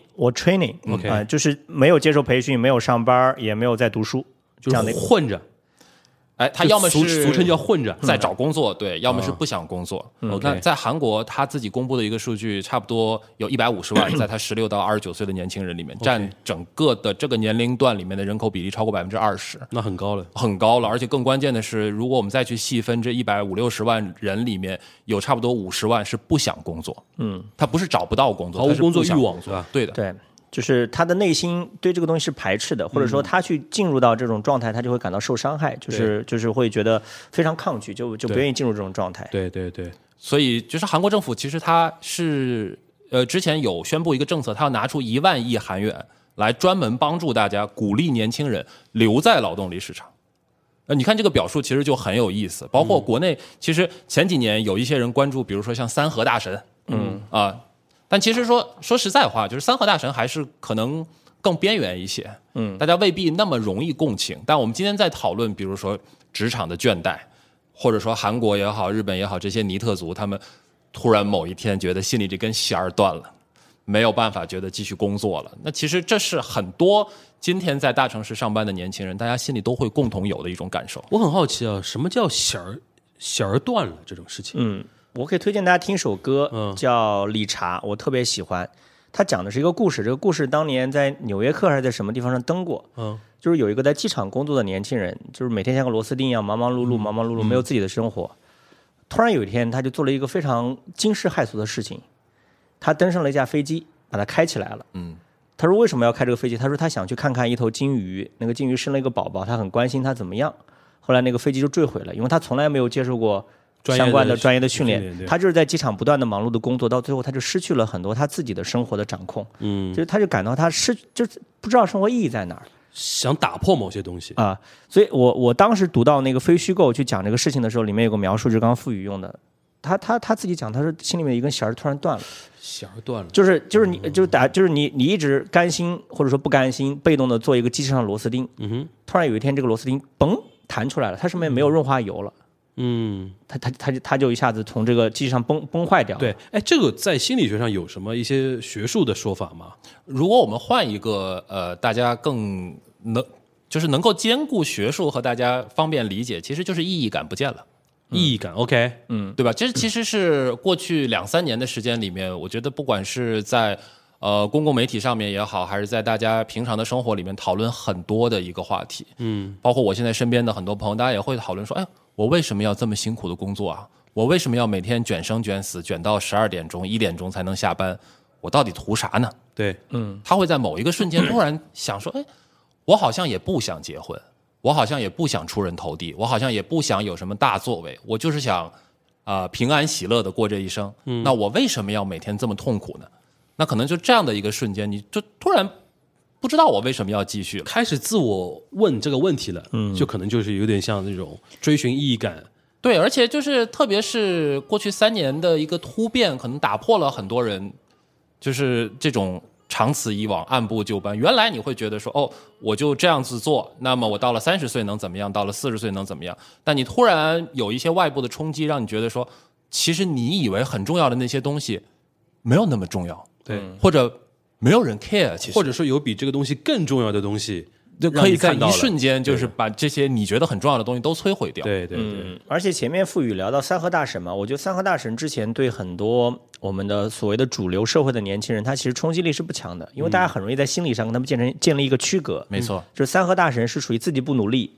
training， 就是没有接受培训，没有上班，也没有在读书， 就是混着。 他要么是俗称叫混着， 在找工作，对，要么是不想工作。那在韩国，他自己公布的一个数据，差不多有150万，在他16到29岁的年轻人里面，占整个的这个年龄段里面的人口比例超过20%， 那很高了， 很高了。而且更关键的是，如果我们再去细分，这150-160万人里面，有差不多50万是不想工作。他不是找不到工作， 毫无工作欲望，是吧？ 对的， 对。就是他的内心对这个东西是排斥的，或者说他去进入到这种状态，他就会感到受伤害，就是会觉得非常抗拒，就不愿意进入这种状态。 对， 所以就是韩国政府其实他是之前有宣布一个政策，他要拿出1万亿韩元来专门帮助大家鼓励年轻人留在劳动力市场。你看这个表述其实就很有意思，包括国内其实前几年有一些人关注，比如说像三和大神，但其实说实在话，就是三和大神还是可能更边缘一些，大家未必那么容易共情。但我们今天在讨论，比如说职场的倦怠，或者说韩国也好、日本也好，这些尼特族，他们突然某一天觉得心里这根弦儿断了，没有办法觉得继续工作了。那其实这是很多今天在大城市上班的年轻人，大家心里都会共同有的一种感受。 我很好奇啊，什么叫弦儿断了这种事情？ 我可以推荐大家听一首歌，叫《理查》，我特别喜欢。它讲的是一个故事，这个故事当年在《纽约客》还是在什么地方上登过。就是有一个在机场工作的年轻人，就是每天像个螺丝钉一样忙忙碌碌，没有自己的生活。突然有一天，他就做了一个非常惊世骇俗的事情，他登上了一架飞机，把它开起来了。他说为什么要开这个飞机？他说他想去看看一头金鱼，那个金鱼生了一个宝宝，他很关心他怎么样。后来那个飞机就坠毁了，因为他从来没有接受过相关的专业的训练，他就是在机场不断的忙碌的工作，到最后他就失去了很多他自己的生活的掌控。就是他就感到他就是不知道生活意义在哪儿， 想打破某些东西啊。所以我当时读到那个非虚构去讲这个事情的时候，里面有个描述，就是刚刚傅宇用的，他自己讲，他说心里面一根弦突然断了， 弦断了， 就是你一直甘心或者说不甘心，被动的做一个机器上的螺丝钉，突然有一天这个螺丝钉嘣弹出来了，它上面没有润滑油了。他就一下子从这个机器上崩坏掉了。 对，这个在心理学上有什么一些学术的说法吗？ 如果我们换一个大家更能够兼顾学术和大家方便理解，其实就是意义感不见了。 意义感 ，OK， 对吧？这其实是过去2-3年的时间里面，我觉得不管是在公共媒体上面也好，还是在大家平常的生活里面讨论很多的一个话题。包括我现在身边的很多朋友，大家也会讨论说，我为什么要这么辛苦的工作啊？我为什么要每天卷生卷死，卷到12点钟、1点钟才能下班？我到底图啥呢？ 对， 他会在某一个瞬间突然想说，我好像也不想结婚，我好像也不想出人头地，我好像也不想有什么大作为，我就是想平安喜乐的过这一生。那我为什么要每天这么痛苦呢？那可能就这样的一个瞬间，你就突然不知道我为什么要继续了， 开始自我问这个问题了，就可能就是有点像那种追寻意义感。 对，而且就是特别是过去3年的一个突变，可能打破了很多人就是这种长此以往、按部就班。原来你会觉得说，我就这样子做，那么我到了30岁能怎么样？到了40岁能怎么样？但你突然有一些外部的冲击，让你觉得说，其实你以为很重要的那些东西没有那么重要， 对， 或者没有人 care， 其实或者说有比这个东西更重要的东西， 就可以在一瞬间就是把这些你觉得很重要的东西都摧毁掉。 对， 而且前面傅宇聊到三和大神嘛，我觉得三和大神之前对很多我们的所谓的主流社会的年轻人，他其实冲击力是不强的，因为大家很容易在心理上跟他们建立一个区隔。 没错， 就是三和大神是属于自己不努力， 对，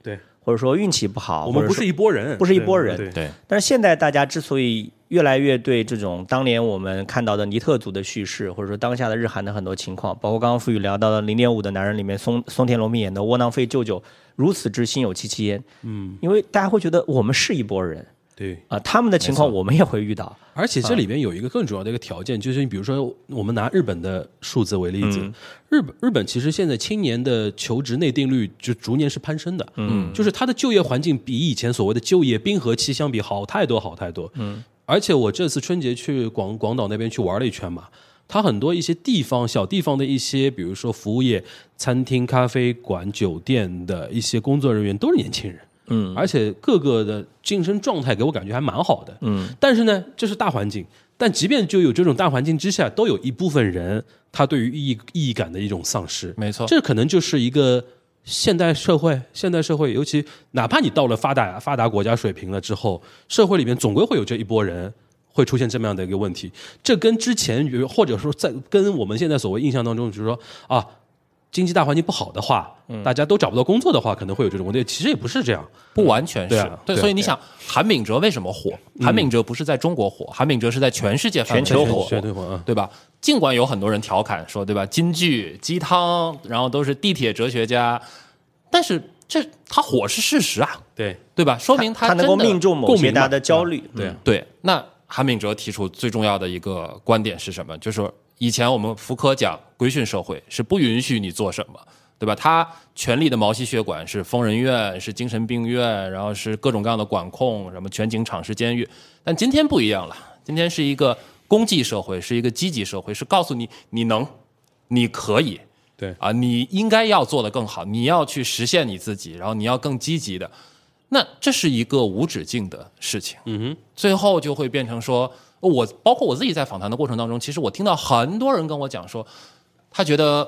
或者说运气不好， 我们不是一拨人， 不是一拨人。 对。 但是现在大家之所以越来越对这种当年我们看到的尼特族的叙事，或者说当下的日韩的很多情况，包括刚刚傅宇聊到的0.5的男人里面松田龙平演的窝囊废舅舅如此之心有戚戚焉，因为大家会觉得我们是一拨人。 对他们的情况我们也会遇到， 而且这里边有一个更重要的一个条件，就是你比如说我们拿日本的数字为例子，日本其实现在青年的求职内定率就逐年是攀升的，就是它的就业环境比以前所谓的就业冰河期相比好太多好太多，而且我这次春节去广岛那边去玩了一圈嘛，它很多一些小地方的一些，比如说服务业、餐厅、咖啡馆、酒店的一些工作人员都是年轻人。而且各个的晋升状态给我感觉还蛮好的。但是呢，这是大环境。但即便就有这种大环境之下，都有一部分人他对于意义感的一种丧失。 没错， 这可能就是一个现代社会，尤其哪怕你到了发达国家水平了之后，社会里面总归会有这一波人会出现这么样的一个问题。这跟之前或者说跟我们现在所谓印象当中，就是说经济大环境不好的话，大家都找不到工作的话，可能会有这种问题。其实也不是这样， 不完全是。 对， 所以你想，韩炳哲为什么火？韩炳哲不是在中国火，韩炳哲是在全世界范围全球火，对吧？尽管有很多人调侃说，对吧？金句、鸡汤，然后都是地铁哲学家，但是他火是事实啊，对吧？说明他能够命中某些大家的焦虑。 对。那韩炳哲提出最重要的一个观点是什么？就是说，以前我们福柯讲规训社会是不允许你做什么，对吧？他权力的毛细血管是疯人院，是精神病院，然后是各种各样的管控，什么全景场式监狱。但今天不一样了，今天是一个公济社会，是一个积极社会，是告诉你你能，你可以， 对啊，你应该要做得更好，你要去实现你自己，然后你要更积极的。那这是一个无止境的事情。最后就会变成说，包括我自己在访谈的过程当中，其实我听到很多人跟我讲说，他觉得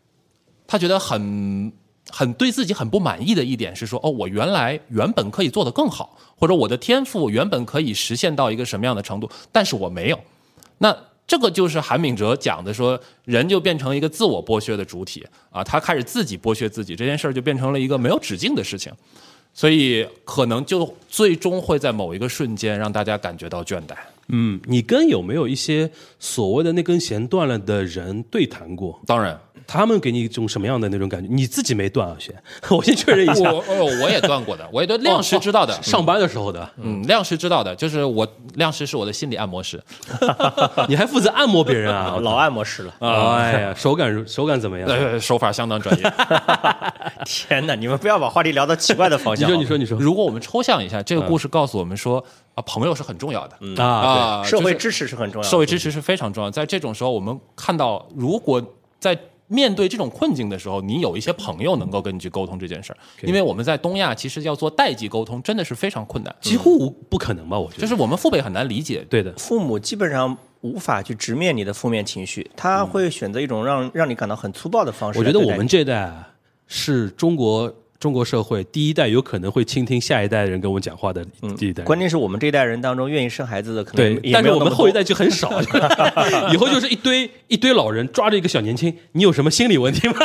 很对自己很不满意的一点是说，我原本可以做得更好，或者我的天赋原本可以实现到一个什么样的程度，但是我没有。那这个就是韩炳哲讲的说，人就变成一个自我剥削的主体啊，他开始自己剥削自己，这件事儿就变成了一个没有止境的事情。所以可能就最终会在某一个瞬间让大家感觉到倦怠。 你跟有没有一些所谓的那根弦断了的人对谈过？ 当然， 他们给你一种什么样的那种感觉？你自己没断啊，我先确认一下。 我也断过的，我也对亮师知道的， 上班的时候的。 亮师知道的，就是亮师是我的心理按摩师。 你还负责按摩别人啊？ 老按摩师了。 哎呀，手感怎么样？ 手法相当专业。 天哪，你们不要把话题聊到奇怪的方向。 你说。 如果我们抽象一下，这个故事告诉我们说，朋友是很重要的。 对，社会支持是很重要的。 社会支持是非常重要的。在这种时候，我们看到，如果在面对这种困境的时候，你有一些朋友能够跟你去沟通这件事儿，因为我们在东亚其实要做代际沟通，真的是非常困难， 几乎不可能吧？我觉得， 就是我们父辈很难理解。 对的， 父母基本上无法去直面你的负面情绪，他会选择一种让你感到很粗暴的方式。 我觉得我们这代是中国社会第一代有可能会倾听下一代人跟我讲话的第一代。 关键是我们这一代人当中愿意生孩子的可能也没有那么多， 但是我们后一代就很少。以后就是一堆老人抓着一个小年轻，你有什么心理问题吗？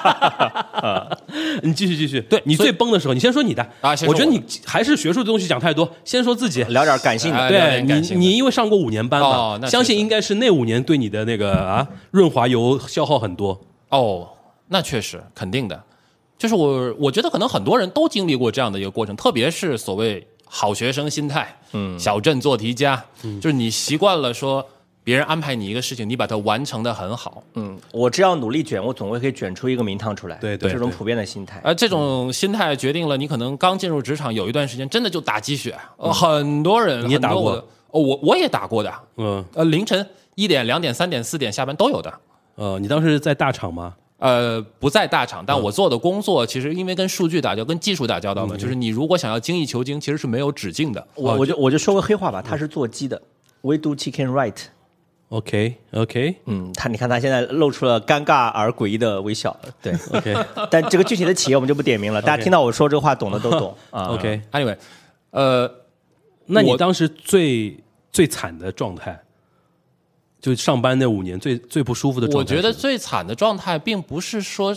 你继续。对，你最崩的时候，你先说你的啊。我觉得你还是学术的东西讲太多，先说自己， 聊点感性的。 对，你因为上过5年班嘛，相信应该是那5年对你的那个润滑油消耗很多。 那确实肯定的。就是我觉得可能很多人都经历过这样的一个过程，特别是所谓好学生心态，小镇做题家，就是你习惯了说别人安排你一个事情，你把它完成得很好， 我只要努力卷，我总会可以卷出一个名堂出来。 对， 这种普遍的心态。 这种心态决定了你可能刚进入职场有一段时间真的就打鸡血，很多人你也打过， 我也打过的，凌晨1点、2点、3点、4点下班都有的。 你当时在大厂吗？ 不在大厂，但我做的工作其实因为跟数据打交道、跟技术打交道嘛，就是你如果想要精益求精，其实是没有止境的。 我就说个黑话吧，他是做鸡的 ，We do chicken right。OK， 你看他现在露出了尴尬而诡异的微笑。对 ，OK， 但这个具体的企业我们就不点名了，大家听到我说这个话懂的都懂啊。 OK，Anyway， 那你当时最惨的状态？就上班那5年最不舒服的状态。 我觉得最惨的状态并不是说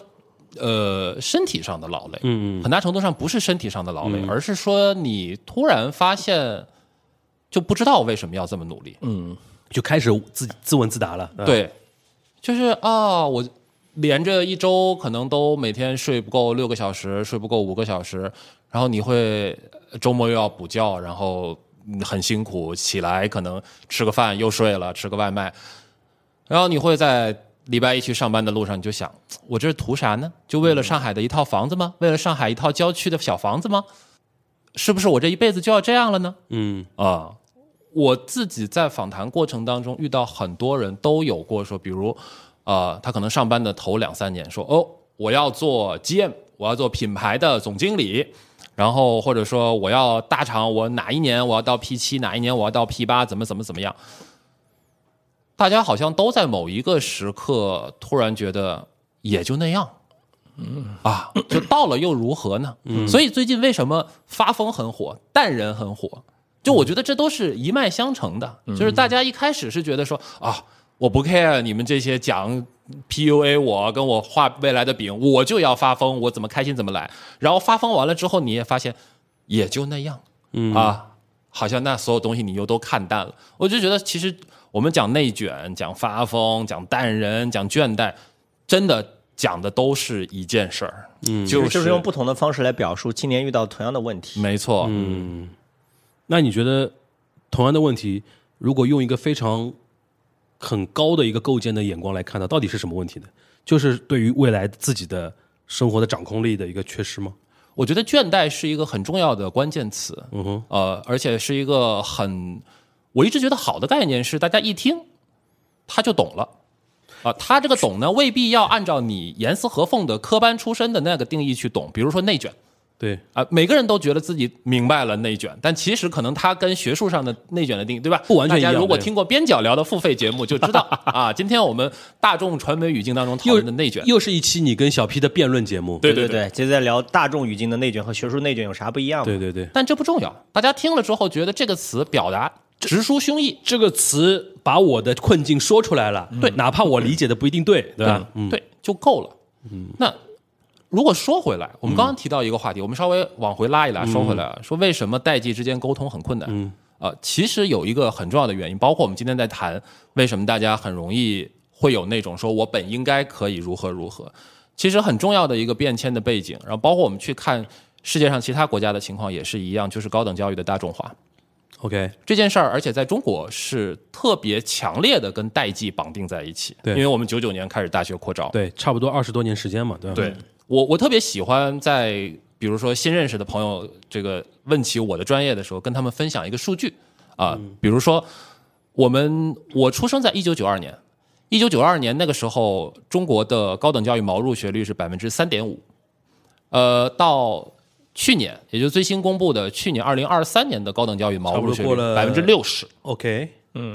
身体上的劳累，很大程度上不是身体上的劳累，而是说你突然发现就不知道为什么要这么努力， 就开始自问自答了。 对，就是我连着一周可能都每天睡不够6个小时，睡不够5个小时，然后你会周末又要补觉，然后很辛苦，起来可能吃个饭又睡了，吃个外卖，然后你会在礼拜一去上班的路上，你就想，我这是图啥呢？就为了上海的一套房子吗？为了上海一套郊区的小房子吗？是不是我这一辈子就要这样了呢？我自己在访谈过程当中遇到很多人都有过说，比如他可能上班的头2-3年说，我要做 GM， 我要做品牌的总经理，然后或者说我要大厂，我哪一年我要到 P7， 哪一年我要到 P8， 怎么样。大家好像都在某一个时刻突然觉得也就那样，就到了又如何呢？所以最近为什么发疯很火，淡人很火？就我觉得这都是一脉相承的，就是大家一开始是觉得说我不 care 你们这些讲 PUA 我跟我画未来的饼，我就要发疯，我怎么开心怎么来。然后发疯完了之后，你也发现也就那样，好像那所有东西你又都看淡了。我就觉得其实我们讲内卷、讲发疯、讲淡人、讲倦怠，真的讲的都是一件事儿， 就是用不同的方式来表述青年遇到同样的问题。 没错， 那你觉得同样的问题，如果用一个很高的一个构建的眼光来看，到底是什么问题呢？就是对于未来自己的生活的掌控力的一个缺失吗？ 我觉得倦怠是一个很重要的关键词，而且是一个我一直觉得好的概念是大家一听他就懂了。他这个懂呢，未必要按照你严丝合缝的科班出身的那个定义去懂。比如说内卷， 对每个人都觉得自己明白了内卷，但其实可能他跟学术上的内卷的定义，对吧？ 不完全一样。 大家如果听过边角聊的付费节目就知道今天我们大众传媒语境当中讨论的内卷， 又是一期你跟小 P 的辩论节目。 对，接着在聊大众语境的内卷和学术内卷有啥不一样吗？ 对， 但这不重要，大家听了之后觉得这个词表达直抒胸臆， 这个词把我的困境说出来了，对，哪怕我理解的不一定对，对吧？ 对，就够了。那如果说回来，我们刚刚提到一个话题，我们稍微往回拉一拉，说回来，说为什么代际之间沟通很困难？其实有一个很重要的原因，包括我们今天在谈为什么大家很容易会有那种说我本应该可以如何如何，其实很重要的一个变迁的背景，然后包括我们去看世界上其他国家的情况也是一样，就是高等教育的大众化。 OK， 这件事儿，而且在中国是特别强烈的跟代际绑定在一起。 对， 因为我们99年开始大学扩招， 对，差不多20多年时间嘛，对吧？ 对，我特别喜欢在比如说新认识的朋友这个问起我的专业的时候，跟他们分享一个数据比如说我出生在1992年，1992年那个时候中国的高等教育毛入学率是3.5%，到去年，也就是最新公布的去年2023年的高等教育毛入学率60%。 OK，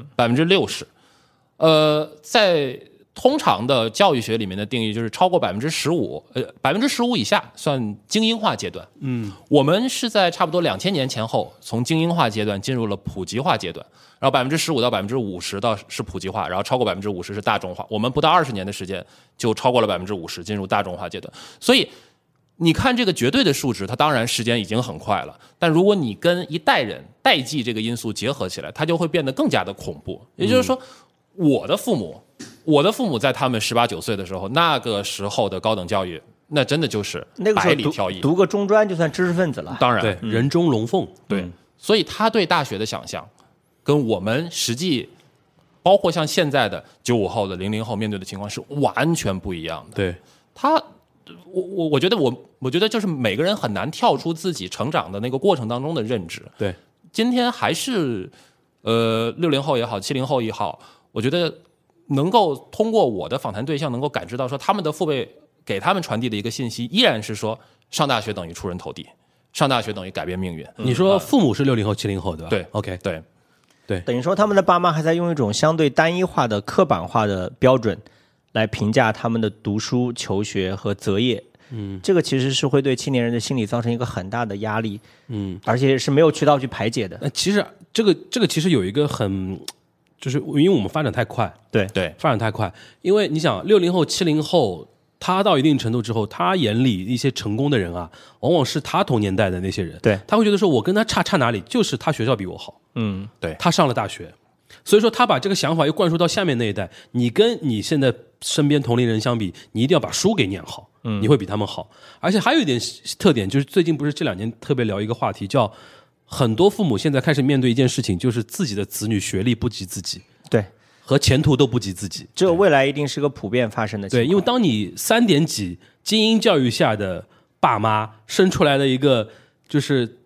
60%。在通常的教育学里面的定义就是超过15%，15%以下算精英化阶段。我们是在差不多2000年前后从精英化阶段进入了普及化阶段，然后15%到50%到是普及化，然后超过50%是大众化。我们不到20年的时间就超过了50%，进入大众化阶段。所以你看这个绝对的数值，它当然时间已经很快了，但如果你跟一代人代际这个因素结合起来，它就会变得更加的恐怖。也就是说，我的父母在他们18、19岁的时候，那个时候的高等教育，那真的就是百里挑一， 读个中专就算知识分子了。 当然， 对，人中龙凤。 对，所以他对大学的想象，跟我们实际，包括像现在的95后的00后面对的情况是完全不一样的。 对， 我觉得就是每个人很难跳出自己成长的那个过程当中的认知。 对， 今天还是60后也好，70后也好，我觉得能够通过我的访谈对象能够感知到说，他们的父辈给他们传递的一个信息依然是说，上大学等于出人头地，上大学等于改变命运。 你说父母是60后、70后对吧？ 对 ，OK， 对， 等于说他们的爸妈还在用一种相对单一化的刻板化的标准来评价他们的读书、求学和择业。这个其实是会对青年人的心理造成一个很大的压力，而且是没有渠道去排解的。 其实这个其实有一个就是因为我们发展太快， 对， 发展太快。因为你想，60后、70后他到一定程度之后，他眼里一些成功的人啊，往往是他同年代的那些人， 对， 他会觉得说我跟他差哪里，就是他学校比我好， 对， 他上了大学，所以说他把这个想法又灌输到下面那一代，你跟你现在身边同龄人相比，你一定要把书给念好，你会比他们好。而且还有一点特点，就是最近不是这2年特别聊一个话题，叫很多父母现在开始面对一件事情，就是自己的子女学历不及自己， 对， 和前途都不及自己， 这未来一定是个普遍发生的情况。 对，因为当你3点几精英教育下的爸妈生出来的一个就是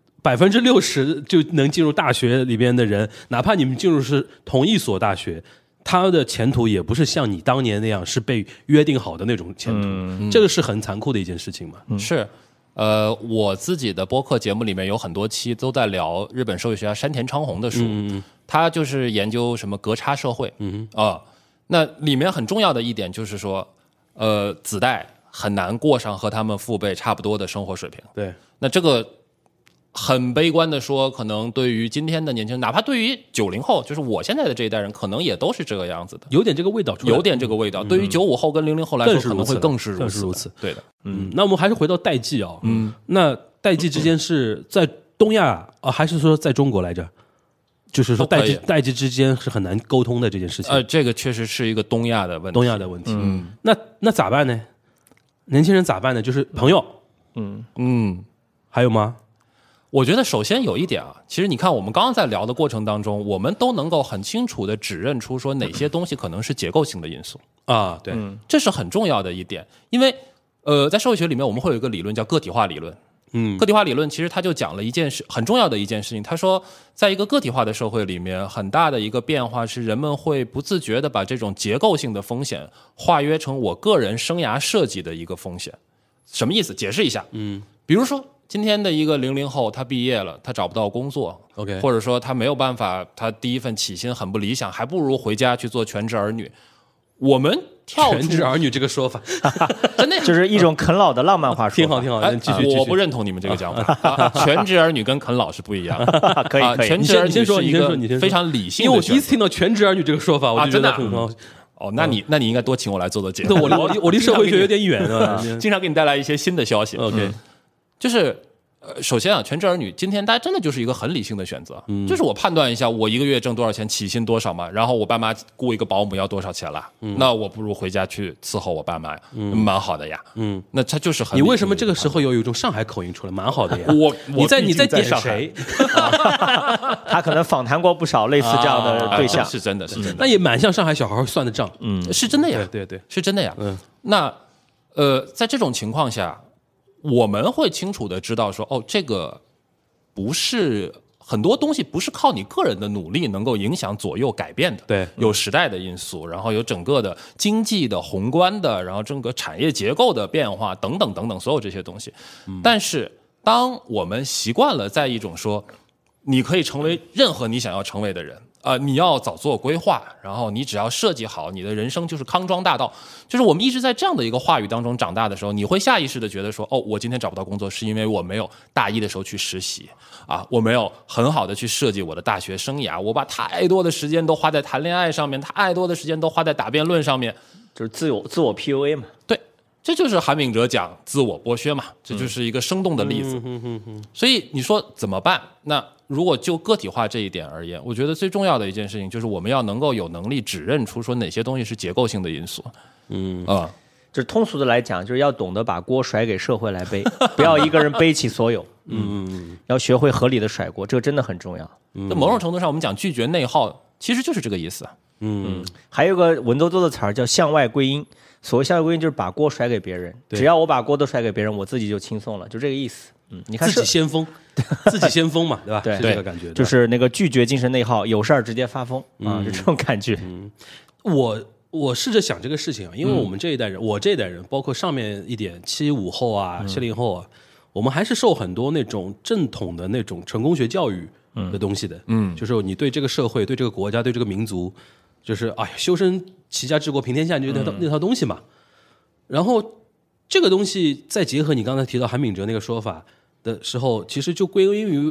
60%就能进入大学里边的人，哪怕你们进入是同一所大学，他的前途也不是像你当年那样是被约定好的那种前途，这个是很残酷的一件事情嘛。 是。我自己的播客节目里面有很多期都在聊日本社会学家山田昌弘的书，他就是研究什么格差社会，那里面很重要的一点就是说，子代很难过上和他们父辈差不多的生活水平。 对， 那这个很悲观的说，可能对于今天的年轻人，哪怕对于90后，就是我现在的这一代人，可能也都是这个样子的， 有点这个味道出来， 有点这个味道。对于95后跟00后来说，可能会更是如此。对的， 那我们还是回到代际啊，那代际之间是在东亚啊，还是说在中国来着？就是说代际之间是很难沟通的这件事情。 这个确实是一个东亚的问题。 那咋办呢？年轻人咋办呢？就是朋友，还有吗？ 我觉得首先有一点啊，其实你看我们刚刚在聊的过程当中，我们都能够很清楚的指认出说哪些东西可能是结构性的因素啊，对， 这是很重要的一点，因为在社会学里面我们会有一个理论叫个体化理论。个体化理论其实它就讲了一件事，很重要的一件事情。他说，在一个个体化的社会里面，很大的一个变化是人们会不自觉的把这种结构性的风险化约成我个人生涯设计的一个风险。什么意思？解释一下。比如说今天的一个00后，他毕业了，他找不到工作 ，OK， 或者说他没有办法，他第一份起薪很不理想，还不如回家去做全职儿女。我们全职儿女这个说法， 真的就是一种啃老的浪漫化说法。 挺好，挺好。继续， 我不认同你们这个讲法。全职儿女跟啃老是不一样的。 可以， 全职儿女是一个非常理性的。 因为我第一次听到全职儿女这个说法，我就觉得很高兴。 那你应该多请我来做节目。 我离社会学有点远啊， 经常给你带来一些新的消息。 OK， 就是。首先啊，全职儿女今天大家真的就是一个很理性的选择，就是我判断一下我一个月挣多少钱，起薪多少嘛，然后我爸妈雇一个保姆要多少钱了，那我不如回家去伺候我爸妈呀，蛮好的呀。那他就是很。 你为什么这个时候有一种上海口音出来？蛮好的呀。你在点谁？ 他可能访谈过不少类似这样的对象， 是真的，是真的。 那也蛮像上海小孩算的账， 是真的呀， 对， 是真的呀。那在这种情况下。我们会清楚的知道说，这个不是很多东西不是靠你个人的努力能够影响左右改变的， 对， 有时代的因素，然后有整个的经济的宏观的，然后整个产业结构的变化等等等等，所有这些东西。但是当我们习惯了在一种说，你可以成为任何你想要成为的人。你要早做规划，然后你只要设计好，你的人生就是康庄大道。就是我们一直在这样的一个话语当中长大的时候，你会下意识的觉得说，我今天找不到工作是因为我没有大一的时候去实习啊，我没有很好的去设计我的大学生涯，我把太多的时间都花在谈恋爱上面，太多的时间都花在打辩论上面， 就是自我 PUA 嘛。 对，这就是韩炳哲讲自我剥削嘛，这就是一个生动的例子。所以你说怎么办？那如果就个体化这一点而言，我觉得最重要的一件事情就是我们要能够有能力指认出说哪些东西是结构性的因素。 就是通俗的来讲，就是要懂得把锅甩给社会来背，不要一个人背起所有。要学会合理的甩锅，这个真的很重要。 那某种程度上，我们讲拒绝内耗，其实就是这个意思。 还有个文绉绉的词儿叫向外归因。所谓向外归因，就是把锅甩给别人，只要我把锅都甩给别人，我自己就轻松了，就这个意思。你看自己先锋，自己先锋嘛，对吧？ 对， 是这个感觉， 就是那个拒绝精神内耗，有事儿直接发疯啊，就这种感觉。 我试着想这个事情啊，因为我们这一代人，我这一代人，包括上面一点75后啊、70后啊，我们还是受很多那种正统的那种成功学教育的东西的。就是你对这个社会、对这个国家、对这个民族，就是修身齐家治国平天下，就那套东西嘛。然后这个东西再结合你刚才提到韩炳哲那个说法的时候，其实就归因于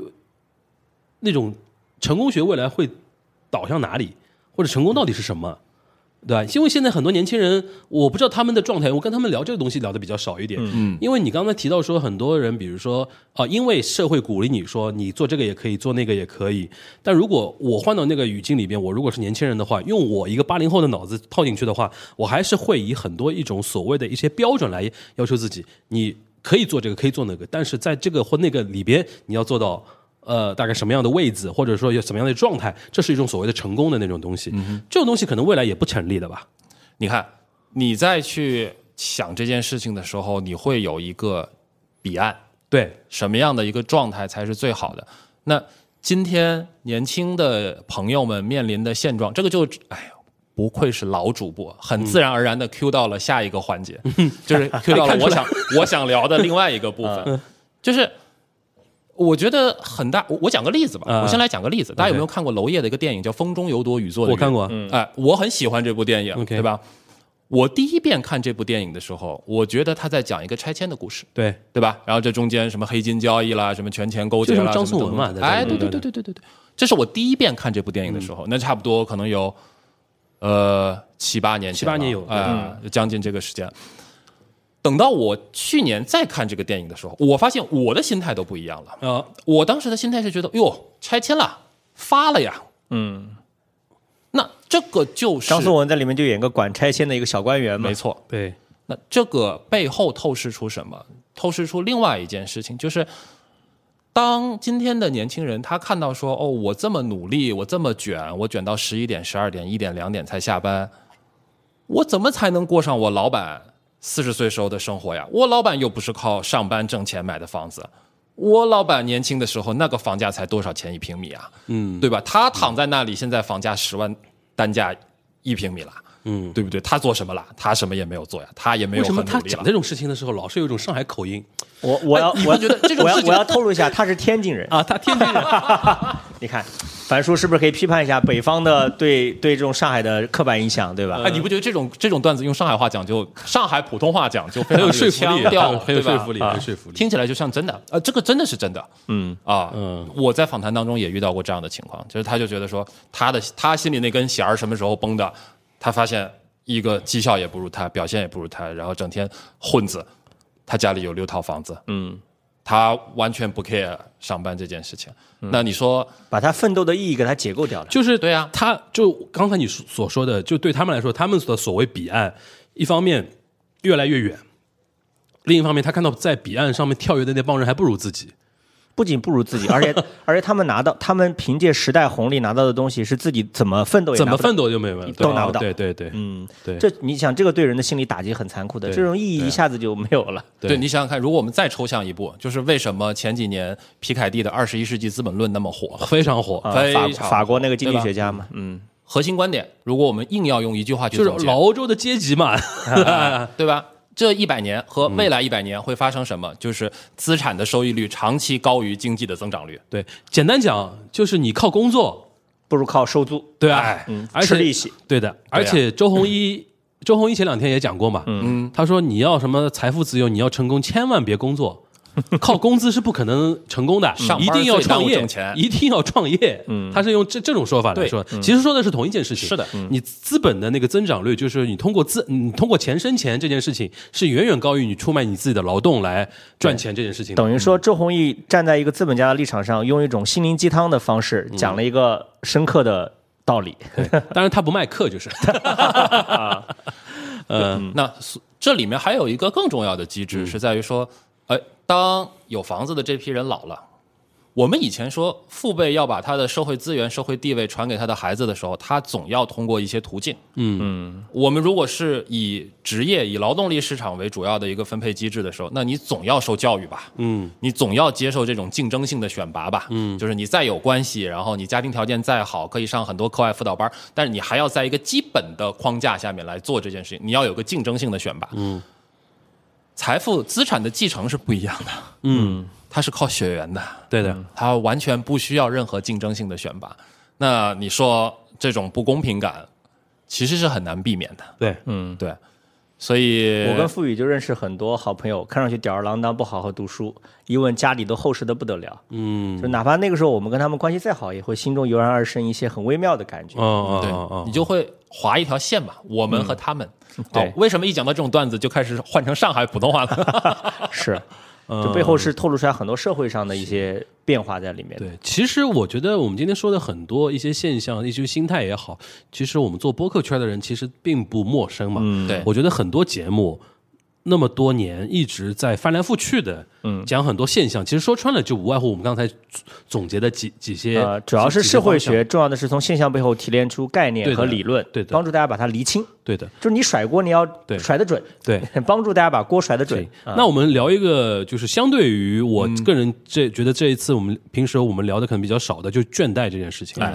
那种成功学未来会导向哪里，或者成功到底是什么？ 对吧？因为现在很多年轻人，我不知道他们的状态，我跟他们聊这个东西聊的比较少一点。因为你刚才提到说，很多人，比如说因为社会鼓励你说你做这个也可以，做那个也可以。但如果我换到那个语境里边，我如果是年轻人的话，用我一个80后的脑子套进去的话，我还是会以很多一种所谓的一些标准来要求自己，你可以做这个，可以做那个，但是在这个或那个里边，你要做到。大概什么样的位置，或者说有什么样的状态，这是一种所谓的成功的那种东西。这种东西可能未来也不成立的吧？ 你看，你再去想这件事情的时候，你会有一个彼岸， 对， 什么样的一个状态才是最好的？那今天年轻的朋友们面临的现状，这个就不愧是老主播，很自然而然的 Q 到了下一个环节，就是 Q 到了我想聊的另外一个部分，就是。我觉得很大，我讲个例子吧。我先来讲个例子，大家有没有看过娄烨的一个电影叫《风中有朵雨做的云》？ 我看过。 我很喜欢这部电影，对吧？我第一遍看这部电影的时候，我觉得他在讲一个拆迁的故事， 对吧？然后这中间什么黑金交易啦，什么权钱勾结啦， 张颂文嘛， 对，这是我第一遍看这部电影的时候，那差不多可能有7、8年前，7、 8年有将近这个时间。等到我去年再看这个电影的时候，我发现我的心态都不一样了。我当时的心态是觉得，哟，拆迁了，发了呀。那这个就是张颂文在里面就演个管拆迁的一个小官员嘛。 没错， 对。 那这个背后透视出什么？透视出另外一件事情，就是当今天的年轻人他看到说，我这么努力，我这么卷，我卷到11点、12点、1点、2点才下班，我怎么才能过上我老板40岁时候的生活呀？我老板又不是靠上班挣钱买的房子，我老板年轻的时候那个房价才多少钱1平米啊？对吧？他躺在那里，现在房价10万单价1平米了。对不对？他做什么了？他什么也没有做呀，他也没有很努力了。 为什么他讲这种事情的时候，老是有一种上海口音？ 我要觉得这种事情我要透露一下，他是天津人啊，他天津人。 你看，樊叔是不是可以批判一下北方的对这种上海的刻板印象，对吧？ 你不觉得这种段子用上海话讲就上海普通话讲就非常有说服力， 很有说服力，很有说服力， 听起来就像真的。这个真的是真的。我在访谈当中也遇到过这样的情况，就是他就觉得说他心里那根弦儿什么时候崩的？他发现一个绩效也不如他，表现也不如他，然后整天混子，他家里有6套房子，他完全不 care 上班这件事情。那你说把他奋斗的意义给他解构掉了， 就是对啊， 他就刚才你所说的，就对他们来说，他们的所谓彼岸，一方面越来越远，另一方面他看到在彼岸上面跳跃的那帮人还不如自己。 不仅不如自己，而且他们凭借时代红利拿到的东西是自己怎么奋斗也拿不到， 怎么奋斗就没有都拿不到。 对， 对。这你想，这个对人的心理打击很残酷的，这种意义一下子就没有了。 对，你想想看，如果我们再抽象一步，就是为什么前几年皮凯蒂的《21世纪资本论》那么火， 非常火， 法国那个经济学家嘛， 核心观点，如果我们硬要用一句话去总结， 就是老欧洲的阶级嘛， 对吧？这100年和未来100年会发生什么？就是资产的收益率长期高于经济的增长率。 对，简单讲就是你靠工作不如靠收租， 对啊，而且吃利息， 对的。而且周鸿祎前2天也讲过嘛，他说你要什么财富自由，你要成功，千万别工作。靠工资是不可能成功的，一定要创业，一定要创业。他是用这种说法来说，其实说的是同一件事情。 是的， 你资本的那个增长率，就是你通过钱生钱这件事情，是远远高于你出卖你自己的劳动来赚钱这件事情。 等于说，周鸿祎站在一个资本家的立场上，用一种心灵鸡汤的方式讲了一个深刻的道理。 当然，他不卖课，就是。 那这里面还有一个更重要的机制，是在于说。当有房子的这批人老了，我们以前说父辈要把他的社会资源、社会地位传给他的孩子的时候，他总要通过一些途径。我们如果是以职业、以劳动力市场为主要的一个分配机制的时候，那你总要受教育吧？你总要接受这种竞争性的选拔吧？就是你再有关系，然后你家庭条件再好，可以上很多课外辅导班，但是你还要在一个基本的框架下面来做这件事情，你要有个竞争性的选拔。财富资产的继承是不一样的，它是靠血缘的， 对的， 它完全不需要任何竞争性的选拔。那你说这种不公平感，其实是很难避免的。 对， 对，所以我跟付宇就认识很多好朋友，看上去吊儿郎当，不好好读书，一问家里都厚实的不得了。就哪怕那个时候我们跟他们关系再好，也会心中油然而生一些很微妙的感觉。 对，你就会划一条线嘛，我们和他们。 对， 为什么一讲到这种段子就开始换成上海普通话了？ 是，这背后是透露出来很多社会上的一些变化在里面。 对，其实我觉得我们今天说的很多一些现象、一些心态也好，其实我们做播客圈的人其实并不陌生嘛。 对， 我觉得很多节目那么多年一直在翻来覆去的讲很多现象，其实说穿了就无外乎我们刚才总结的几些主要是社会学，重要的是从现象背后提炼出概念和理论， 对的， 帮助大家把它厘清。 对的， 就是你甩锅你要甩得准， 对， 帮助大家把锅甩得准。 那我们聊一个，就是相对于我个人觉得这一次我们平时我们聊的可能比较少的，就是倦怠这件事情。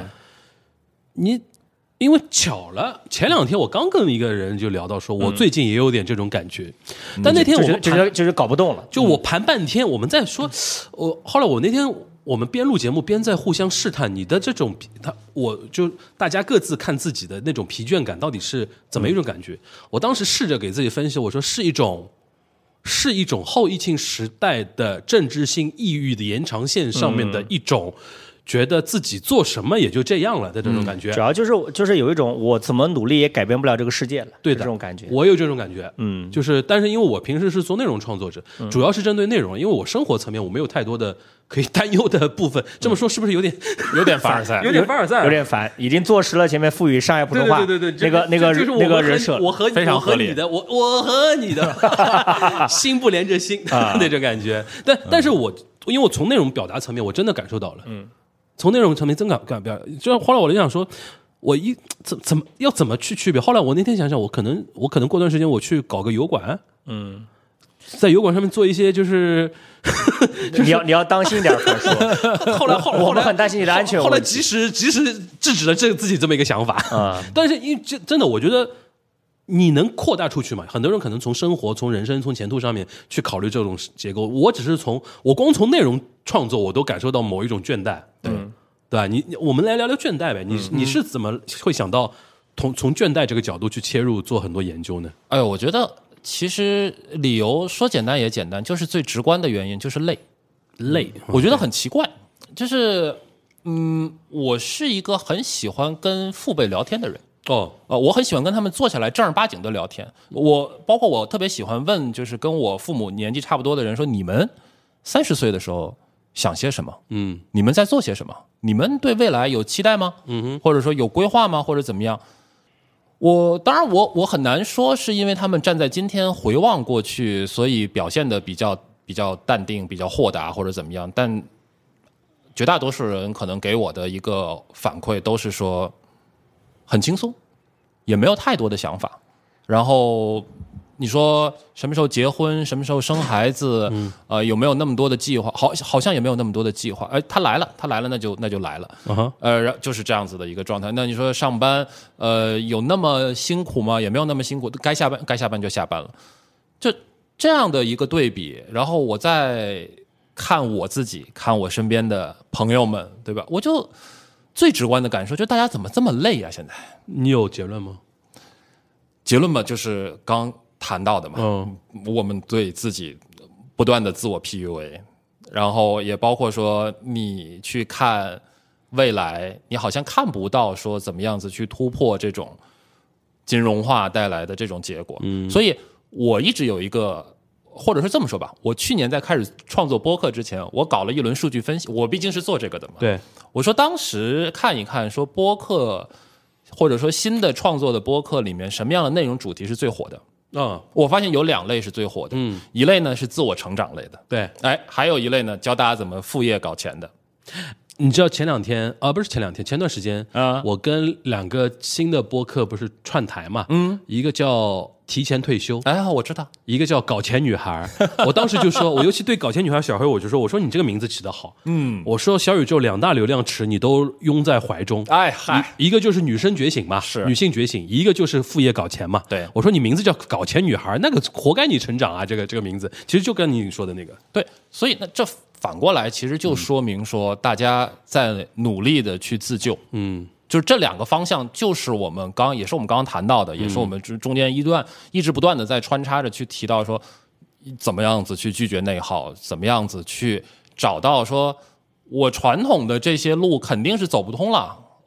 因为巧了，前2天我刚跟一个人就聊到说，我最近也有点这种感觉，但那天我们就是搞不动了， 就我盘半天，我们在说，后来我那天我们边录节目边在互相试探你的这种，我就大家各自看自己的那种疲倦感到底是怎么一种感觉。我当时试着给自己分析，我说是一种后疫情时代的政治性抑郁的延长线上面的一种。觉得自己做什么也就这样了的这种感觉， 主要就是有一种我怎么努力也改变不了这个世界了， 对的这种感觉， 我有这种感觉，就是但是因为我平时是做内容创作者，主要是针对内容，因为我生活层面我没有太多的可以担忧的部分，这么说是不是有点凡尔赛， 有点凡尔赛， 有点烦，已经坐实了前面赋予上海普通话对那个人设， 非常合理， 我和你的心不连着心那种感觉，但是因为我从内容表达层面我真的感受到了，从内容层面真感表，就后来我就想说，我怎么去区别？后来我那天想想，我可能过段时间我去搞个油管，在油管上面做一些就是你要当心一点可说。后来我们很担心你的安全。 后来及时制止了自己这么一个想法但是因为真的我觉得。你能扩大出去吗？很多人可能从生活、从人生、从前途上面去考虑这种结构。我只是我光从内容创作，我都感受到某一种倦怠，对吧？我们来聊聊倦怠呗。你是怎么会想到从倦怠这个角度去切入做很多研究呢？ 哎呦，我觉得其实理由说简单也简单，就是最直观的原因就是累。我觉得很奇怪，就是我是一个很喜欢跟父辈聊天的人。我很喜欢跟他们坐下来正儿八经的聊天。包括我特别喜欢问，就是跟我父母年纪差不多的人说，你们30岁的时候想些什么？你们在做些什么？你们对未来有期待吗？或者说有规划吗？或者怎么样？当然我很难说是因为他们站在今天回望过去，所以表现的比较淡定、比较豁达或者怎么样。但绝大多数人可能给我的一个反馈都是说。很轻松，也没有太多的想法。然后你说什么时候结婚，什么时候生孩子，有没有那么多的计划？好像也没有那么多的计划。他来了，那就来了。就是这样子的一个状态。那你说上班，有那么辛苦吗？也没有那么辛苦，该下班就下班了。就这样的一个对比，然后我再看我自己，看我身边的朋友们，对吧？我就。最直观的感受就是大家怎么这么累啊？现在你有结论吗？ 结论嘛，就是刚谈到的嘛。我们对自己不断的自我 PUA， 然后也包括说你去看未来，你好像看不到说怎么样子去突破这种金融化带来的这种结果。所以我一直有一个。或者是这么说吧，我去年在开始创作播客之前，我搞了一轮数据分析。我毕竟是做这个的嘛。 对， 我说当时看一看，说播客或者说新的创作的播客里面，什么样的内容主题是最火的？我发现有2类是最火的。一类呢是自我成长类的。 对， 还有一类呢教大家怎么副业搞钱的。 你知道前2天不是前2天，前段时间我跟2个新的播客不是串台嘛？一个叫。提前退休， 我知道， 一个叫搞钱女孩。我当时就说，我尤其对搞钱女孩小黑，我说你这个名字起得好。我说小宇宙2大流量池你都拥在怀中。一个就是女生觉醒嘛，是女性觉醒；一个就是副业搞钱嘛。 对， 我说你名字叫搞钱女孩，那个活该你成长啊！这个名字其实就跟你说的那个对，所以那这反过来其实就说明说大家在努力的去自救。就是这2个方向，就是我们刚刚谈到的，也是我们中间一直不断的在穿插着去提到说，怎么样子去拒绝内耗，怎么样子去找到说，我传统的这些路肯定是走不通了，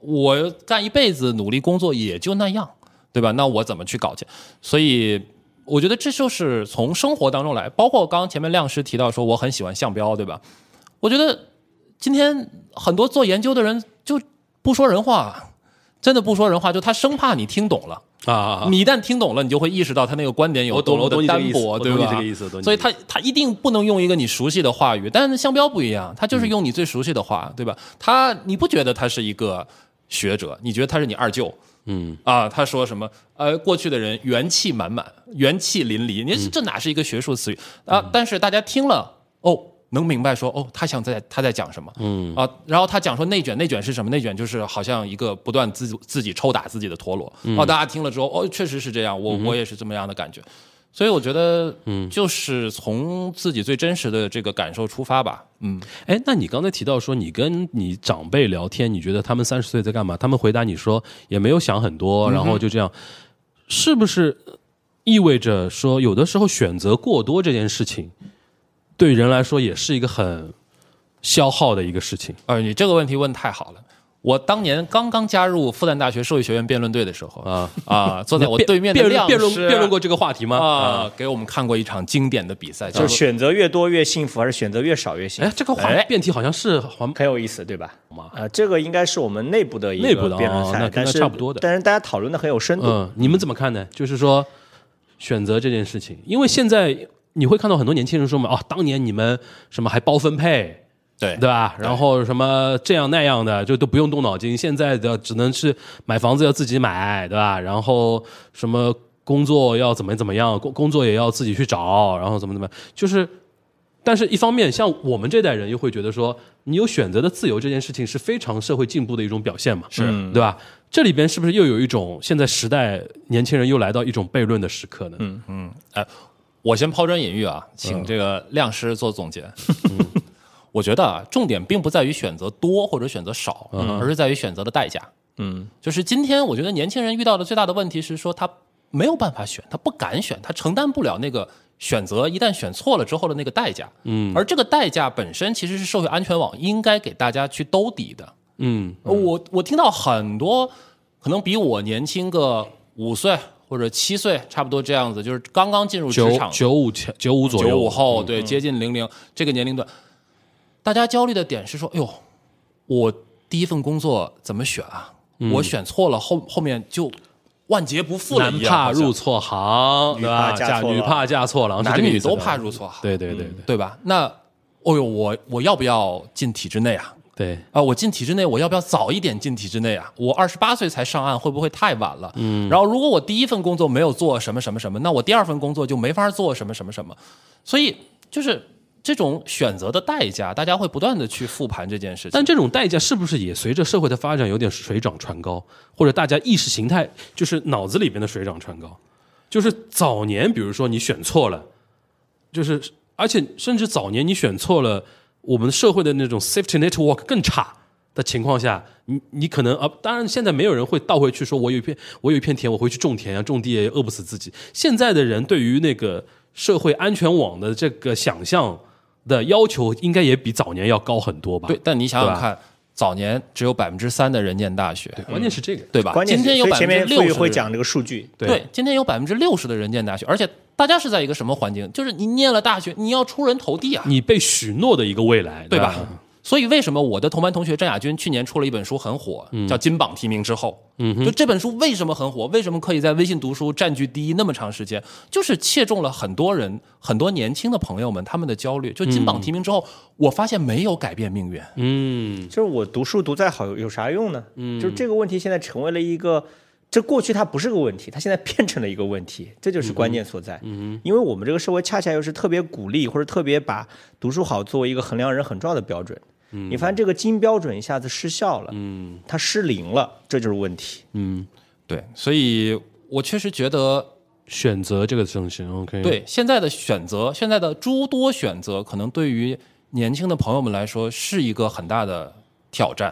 我干一辈子努力工作也就那样，对吧？那我怎么去搞钱？所以我觉得这就是从生活当中来，包括刚刚前面亮师提到说我很喜欢项标，对吧？我觉得今天很多做研究的人就不说人话，真的不说人话，就他生怕你听懂了。你一旦听懂了，你就会意识到他那个观点有多么的单薄，对吧？所以他一定不能用一个你熟悉的话语，但是项标不一样，他就是用你最熟悉的话，对吧？你不觉得他是一个学者，你觉得他是你二舅，他说什么？过去的人元气满满，元气淋漓，你这哪是一个学术词语啊？但是大家听了，能明白说他在讲什么，然后他讲说内卷是什么？内卷就是好像一个不断自己抽打自己的陀螺，大家听了之后，确实是这样，我也是这么样的感觉，所以我觉得，就是从自己最真实的这个感受出发吧， 那你刚才提到说你跟你长辈聊天，你觉得他们30岁在干嘛？他们回答你说也没有想很多，然后就这样，是不是意味着说有的时候选择过多这件事情？对人来说也是一个很消耗的一个事情。 你这个问题问太好了。我当年刚刚加入复旦大学社会学院辩论队的时候，坐在我对面的亮师辩论过这个话题吗？ 给我们看过一场经典的比赛， 就是选择越多越幸福，还是选择越少越幸福？ 这个辩题好像是很有意思，对吧？这个应该是我们内部的一个辩论赛， 但是差不多的。 但是大家讨论的很有深度。 你们怎么看呢？就是说选择这件事情，因为现在你会看到很多年轻人说嘛，当年你们什么还包分配，对吧？然后什么这样那样的，就都不用动脑筋。现在的只能是买房子要自己买，对吧？然后什么工作要怎么样，工作也要自己去找，然后怎么样，就是。但是一方面，像我们这代人又会觉得说，你有选择的自由这件事情是非常社会进步的一种表现嘛，对吧？这里边是不是又有一种现在时代年轻人又来到一种悖论的时刻呢？ 我先抛砖引玉啊，请这个亮师做总结。我觉得重点并不在于选择多或者选择少，而是在于选择的代价。就是今天我觉得年轻人遇到的最大的问题是说他没有办法选，他不敢选，他承担不了那个选择一旦选错了之后的那个代价。而这个代价本身其实是社会安全网应该给大家去兜底的。我听到很多可能比我年轻个5岁。或者7岁，差不多这样子，就是刚刚进入职场 ，95左右，95 后，对，接近00这个年龄段，大家焦虑的点是说，我第一份工作怎么选啊？我选错了，后面就万劫不复了一样。 男怕入错行，对吧？女怕嫁错郎， 男女都怕入错行，对吧？那，我要不要进体制内啊？ 对我进体制内，我要不要早一点进体制内啊？我28岁才上岸，会不会太晚了？然后如果我第一份工作没有做什么什么什么，那我第二份工作就没法做什么什么什么。所以就是这种选择的代价，大家会不断的去复盘这件事情。 但这种代价是不是也随着社会的发展有点水涨船高，或者大家意识形态就是脑子里边的水涨船高？就是早年比如说你选错了，就是而且甚至早年你选错了。我们社会的那种 safety network 更差的情况下，你可能当然现在没有人会倒回去说我有一片田，我回去种田啊，种地也饿不死自己。现在的人对于那个社会安全网的这个想象的要求，应该也比早年要高很多吧？ 对，但你想想看，早年只有3%的人念大学， 关键是这个， 对吧？ 关键今天有前面 60% 会讲这个数据， 对，今天有60%的人念大学，而且。大家是在一个什么环境？就是你念了大学，你要出人头地啊！ 你被许诺的一个未来， 对吧？所以为什么我的同班同学郑亚军去年出了一本书很火，叫《金榜题名之后》。就这本书为什么很火？为什么可以在微信读书占据第一那么长时间？就是切中了很多人、很多年轻的朋友们他们的焦虑。就金榜题名之后，我发现没有改变命运。 就是我读书读再好有啥用呢？就是这个问题现在成为了一个。这过去它不是个问题，它现在变成了一个问题，这就是关键所在。因为我们这个社会恰恰又是特别鼓励或者特别把读书好作为一个衡量人很重要的标准。你发现这个金标准一下子失效了，它失灵了，这就是问题。 对，所以我确实觉得选择这个东西 ，OK， 对现在的选择，现在的诸多选择，可能对于年轻的朋友们来说是一个很大的挑战。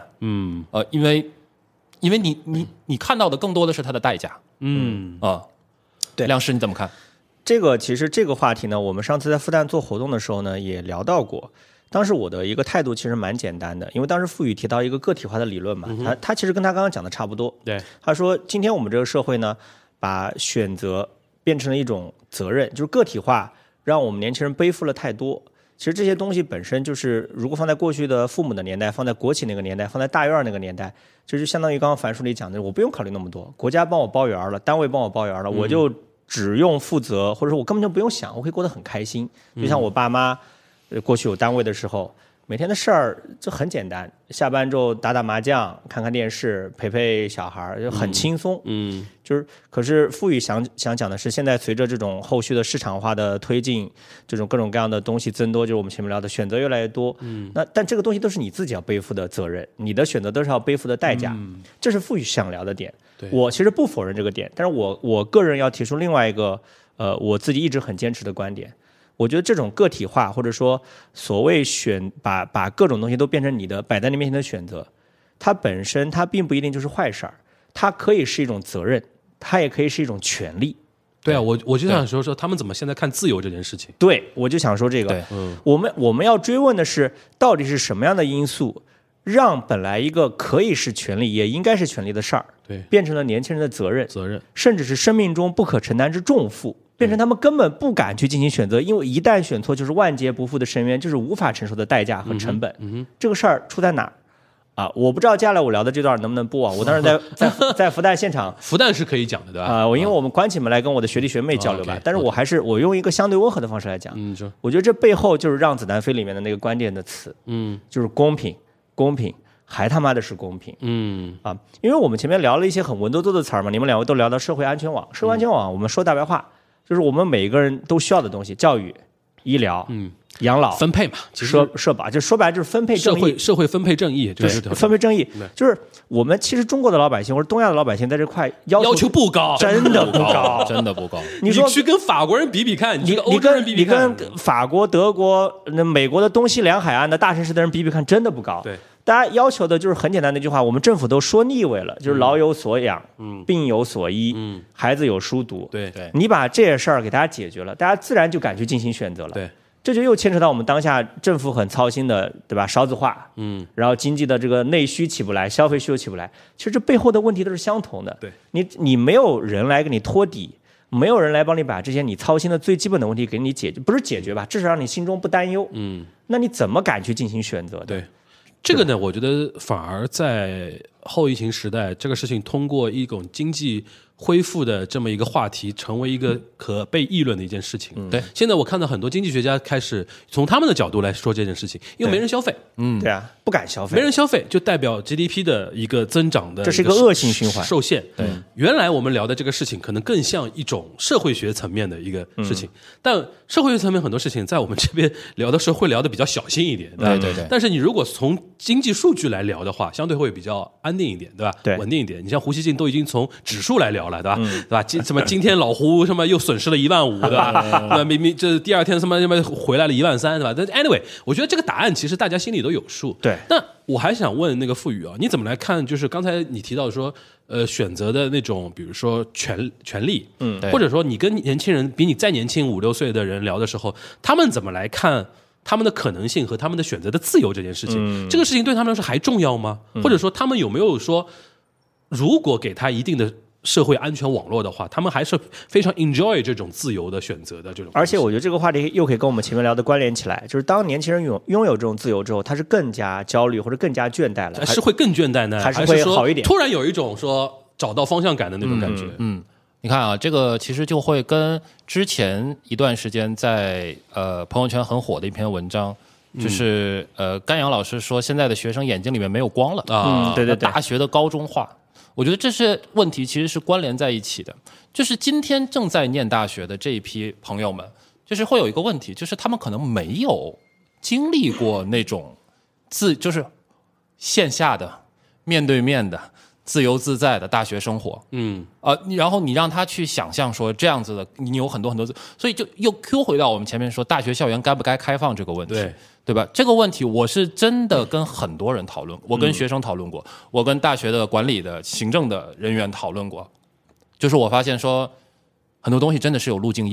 因为你看到的更多的是它的代价。 对， 亮师你怎么看？ 其实这个话题呢，我们上次在复旦做活动的时候呢也聊到过。 当时我的一个态度其实蛮简单的，因为当时傅宇提到一个个体化的理论嘛，他其实跟他刚刚讲的差不多。 对， 他说今天我们这个社会呢，把选择变成了一种责任，就是个体化，让我们年轻人背负了太多。其实这些东西本身就是，如果放在过去的父母的年代，放在国企那个年代，放在大院那个年代，这就相当于刚刚樊叔里讲的，我不用考虑那么多，国家帮我包圆了，单位帮我包圆了，我就只用负责，或者说我根本就不用想，我可以过得很开心。就像我爸妈过去有单位的时候，每天的事儿就很简单，下班之后打打麻将、看看电视、陪陪小孩，就很轻松。就是可是傅宇想讲的是，现在随着这种后续的市场化的推进，这种各种各样的东西增多，就是我们前面聊的选择越来越多。但这个东西都是你自己要背负的责任，你的选择都是要背负的代价。这是傅宇想聊的点。我其实不否认这个点，但是我个人要提出另外一个我自己一直很坚持的观点。我觉得这种个体化，或者说所谓把各种东西都变成你的摆在你面前的选择，它本身它并不一定就是坏事儿，它可以是一种责任，它也可以是一种权利。 对啊，我就想说他们怎么现在看自由这件事情。 对，我就想说这个。我们要追问的是，到底是什么样的因素，让本来一个可以是权利，也应该是权利的事儿，变成了年轻人的责任，甚至是生命中不可承担之重负。变成他们根本不敢去进行选择，因为一旦选错就是万劫不复的深渊，就是无法承受的代价和成本。这个事儿出在哪儿啊？我不知道接下来我聊的这段能不能播啊？我当时在复旦现场， 复旦是可以讲的，对吧？ 因为我们关起门来跟我的学弟学妹交流吧，但是我用一个相对温和的方式来讲。我觉得这背后就是《让子弹飞》里面的那个关键的词，就是公平，公平。还他妈的是公平，因为我们前面聊了一些很文绉绉的词儿嘛，你们两位都聊到社会安全网，社会安全网我们说大白话，就是我们每一个人都需要的东西，教育、医疗、养老、 分配嘛， 社保，就说白了就是分配正义， 社会分配正义，就是分配正义，就是我们其实中国的老百姓或者东亚的老百姓在这块要求不高， 真的不高， 真的不高。 你说去跟法国人比比看， 你跟法国、德国、美国的东西两海岸的大城市的人比比看，真的不高。 对。 大家要求的就是很简单的一句话，我们政府都说腻味了，就是老有所养，病有所医，孩子有书读。 对， 你把这些事儿给大家解决了，大家自然就敢去进行选择了。 对， 这就又牵扯到我们当下政府很操心的，对吧？少子化，然后经济的这个内需起不来，消费需求起不来，其实这背后的问题都是相同的。 对， 你没有人来给你托底，没有人来帮你把这些你操心的最基本的问题给你解决，不是解决吧，至少让你心中不担忧。那你怎么敢去进行选择的？ 对。这个呢，我觉得反而在后疫情时代，这个事情通过一种经济恢复的这么一个话题，成为一个可被议论的一件事情。 对， 现在我看到很多经济学家开始从他们的角度来说这件事情，因为没人消费。 对啊，不敢消费， 没人消费就代表 GDP 的一个增长的， 这是一个恶性循环， 受限。对，原来我们聊的这个事情可能更像一种社会学层面的一个事情，但社会学层面很多事情在我们这边聊的时候会聊的比较小心一点， 对。 但是你如果从经济数据来聊的话，相对会比较安定一点，对吧？ 对， 稳定一点。你像胡锡进都已经从指数来聊了，对吧？对吧？什么今天老胡什么又损失了15000，对吧？明明这第二天什么回来了13000，对吧？但 anyway， 我觉得这个答案其实大家心里都有数。 对。 那我还想问那个傅宇啊，你怎么来看？就是刚才你提到说，选择的那种，比如说权利，或者说你跟年轻人比你再年轻5-6岁的人聊的时候，他们怎么来看他们的可能性和他们的选择的自由这件事情？这个事情对他们来说还重要吗？或者说他们有没有说，如果给他一定的社会安全网络的话，他们还是非常 enjoy 这种自由的选择的这种。 而且我觉得这个话题又可以跟我们前面聊的关联起来，就是当年轻人拥有这种自由之后，他是更加焦虑或者更加倦怠了， 是会更倦怠呢， 还是会好一点？ 突然有一种说找到方向感的那种感觉。 你看啊，这个其实就会跟之前一段时间在朋友圈很火的一篇文章。就是甘阳老师说，现在的学生眼睛里面没有光了啊， 对， 大学的高中化，我觉得这些问题其实是关联在一起的。就是今天正在念大学的这一批朋友们，就是会有一个问题，就是他们可能没有经历过那种就是线下的面对面的自由自在的大学生活，然后你让他去想象说这样子的，你有很多所以就又 Q 回到我们前面说大学校园该不该开放这个问题，对吧？这个问题我是真的跟很多人讨论，我跟学生讨论过，我跟大学的管理的行政的人员讨论过，就是我发现说很多东西真的是有路径依赖的，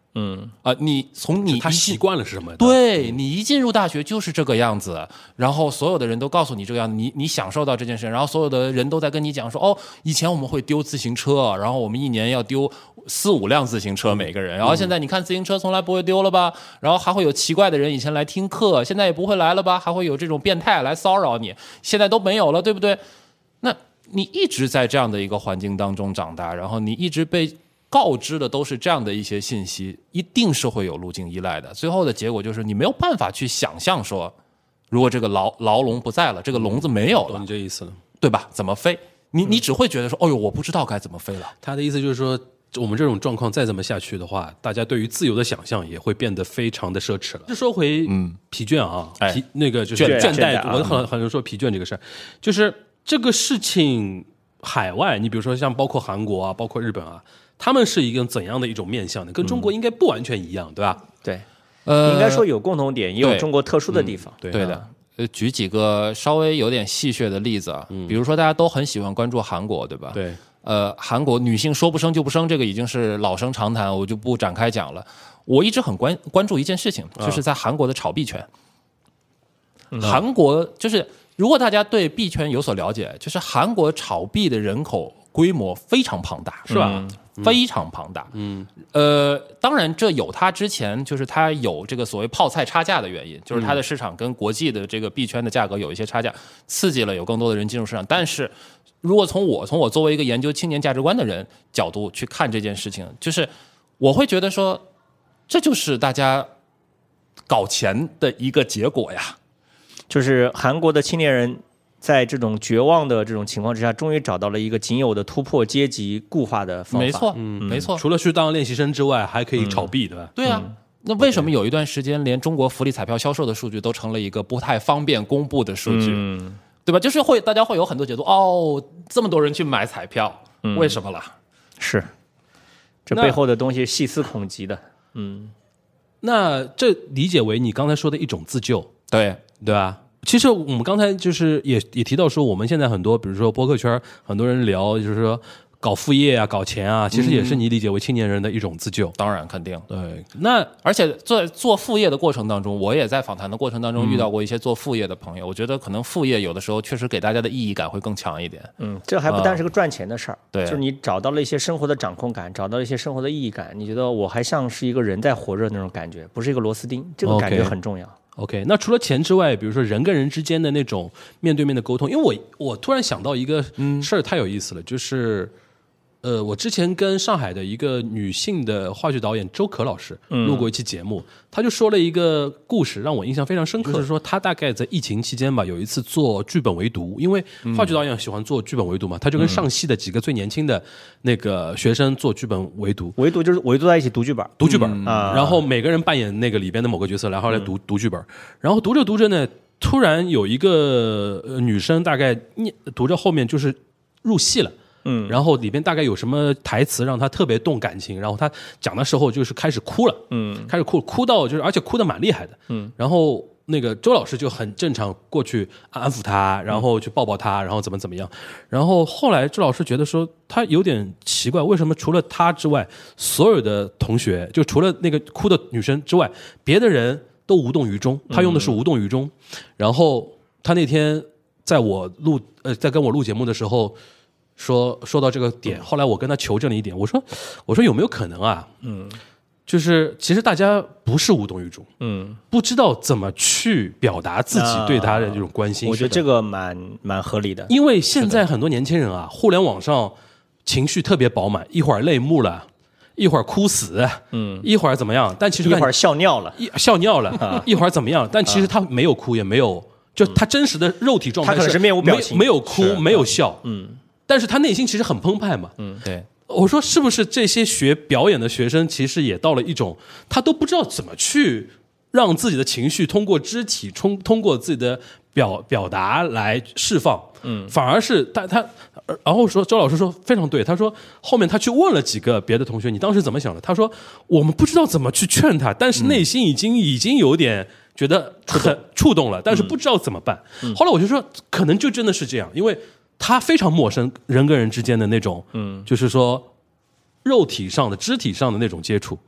他习惯了是什么？ 对，你一进入大学就是这个样子，然后所有的人都告诉你这个样子，你享受到这件事，然后所有的人都在跟你讲说，哦，以前我们会丢自行车，然后我们一年要丢4-5辆自行车每个人，然后现在你看自行车从来不会丢了吧，然后还会有奇怪的人以前来听课，现在也不会来了吧，还会有这种变态来骚扰你，现在都没有了，对不对？那你一直在这样的一个环境当中长大，然后你一直被告知的都是这样的一些信息，一定是会有路径依赖的。最后的结果就是你没有办法去想象说，如果这个牢笼不在了，这个笼子没有了， 懂你这意思了， 对吧？怎么飞？你只会觉得说，哦呦，我不知道该怎么飞了。 他的意思就是说，我们这种状况再这么下去的话，大家对于自由的想象也会变得非常的奢侈了。就说回疲倦啊，那个就是倦怠，我很多说疲倦这个事儿，就是这个事情海外，你比如说像包括韩国啊，包括日本啊。他们是一个怎样的一种面向呢？跟中国应该不完全一样，对吧？ 对，应该说有共同点，也有中国特殊的地方。 对的。举几个稍微有点戏谑的例子啊，比如说大家都很喜欢关注韩国，对吧？ 对。 韩国女性说不生就不生，这个已经是老生常谈，我就不展开讲了。我一直很关注一件事情，就是在韩国的炒币圈。韩国就是如果大家对币圈有所了解，就是韩国炒币的人口规模非常庞大， 是吧？ 非常庞大，当然这有它之前就是它有这个所谓泡菜差价的原因，就是它的市场跟国际的这个币圈的价格有一些差价，刺激了有更多的人进入市场。但是如果从我作为一个研究青年价值观的人角度去看这件事情，就是我会觉得说，这就是大家搞钱的一个结果呀， 就是韩国的青年人。在这种绝望的这种情况之下，终于找到了一个仅有的突破阶级固化的方法。 没错，没错。 除了去当练习生之外，还可以炒币，对吧？ 对啊。那为什么有一段时间连中国福利彩票销售的数据都成了一个不太方便公布的数据，对吧？就是大家会有很多解读，哦，这么多人去买彩票，为什么啦？ 是，这背后的东西细思恐极的。 那这理解为你刚才说的一种自救，对吧？其实我们刚才就是也提到说，我们现在很多，比如说播客圈，很多人聊就是说搞副业啊、搞钱啊，其实也是你理解为青年人的一种自救。 当然，肯定。 对，那而且在做副业的过程当中，我也在访谈的过程当中遇到过一些做副业的朋友。我觉得可能副业有的时候确实给大家的意义感会更强一点。 这还不单是个赚钱的事儿， 对， 就是你找到了一些生活的掌控感，找到了一些生活的意义感，你觉得我还像是一个人在活着那种感觉，不是一个螺丝钉，这个感觉很重要。 OK， 那除了钱之外，比如说人跟人之间的那种面对面的沟通，因为我突然想到一个事儿，太有意思了，就是我之前跟上海的一个女性的话剧导演周可老师录过一期节目，她就说了一个故事，让我印象非常深刻。就是说，她大概在疫情期间吧，有一次做剧本围读，因为话剧导演喜欢做剧本围读嘛，他就跟上戏的几个最年轻的那个学生做剧本围读。 围读就是围读在一起读剧本， 然后每个人扮演那个里边的某个角色，然后来读剧本。然后读着读着呢，突然有一个女生大概读着后面就是入戏了。然后里边大概有什么台词让他特别动感情，然后他讲的时候就是开始哭了，开始哭到就是而且哭得蛮厉害的，然后那个周老师就很正常过去安抚他，然后去抱抱他，然后怎么样，然后后来周老师觉得说他有点奇怪，为什么除了他之外，所有的同学就除了那个哭的女生之外，别的人都无动于衷，他用的是无动于衷，然后他那天在跟我录节目的时候。说到这个点，后来我跟他求证了一点，我说有没有可能啊？就是其实大家不是无动于衷，不知道怎么去表达自己对他的这种关心。 我觉得这个蛮合理的， 因为现在很多年轻人啊，互联网上情绪特别饱满，一会儿泪目了，一会儿哭死，一会儿怎么样？但其实一会儿笑尿了， 一会儿怎么样？但其实他没有哭，也没有，就他真实的肉体状态， 他可能是面无表情， 没有哭，没有笑，但是他内心其实很澎湃嘛。 对。 我说是不是这些学表演的学生其实也到了一种他都不知道怎么去让自己的情绪通过肢体通过自己的表达来释放，反而是他然后说周老师说非常对，他说后面他去问了几个别的同学，你当时怎么想的？他说我们不知道怎么去劝他，但是内心已经有点觉得很触动了，但是不知道怎么办。后来我就说可能就真的是这样，因为他非常陌生人跟人之间的那种，就是说肉体上的肢体上的那种接触，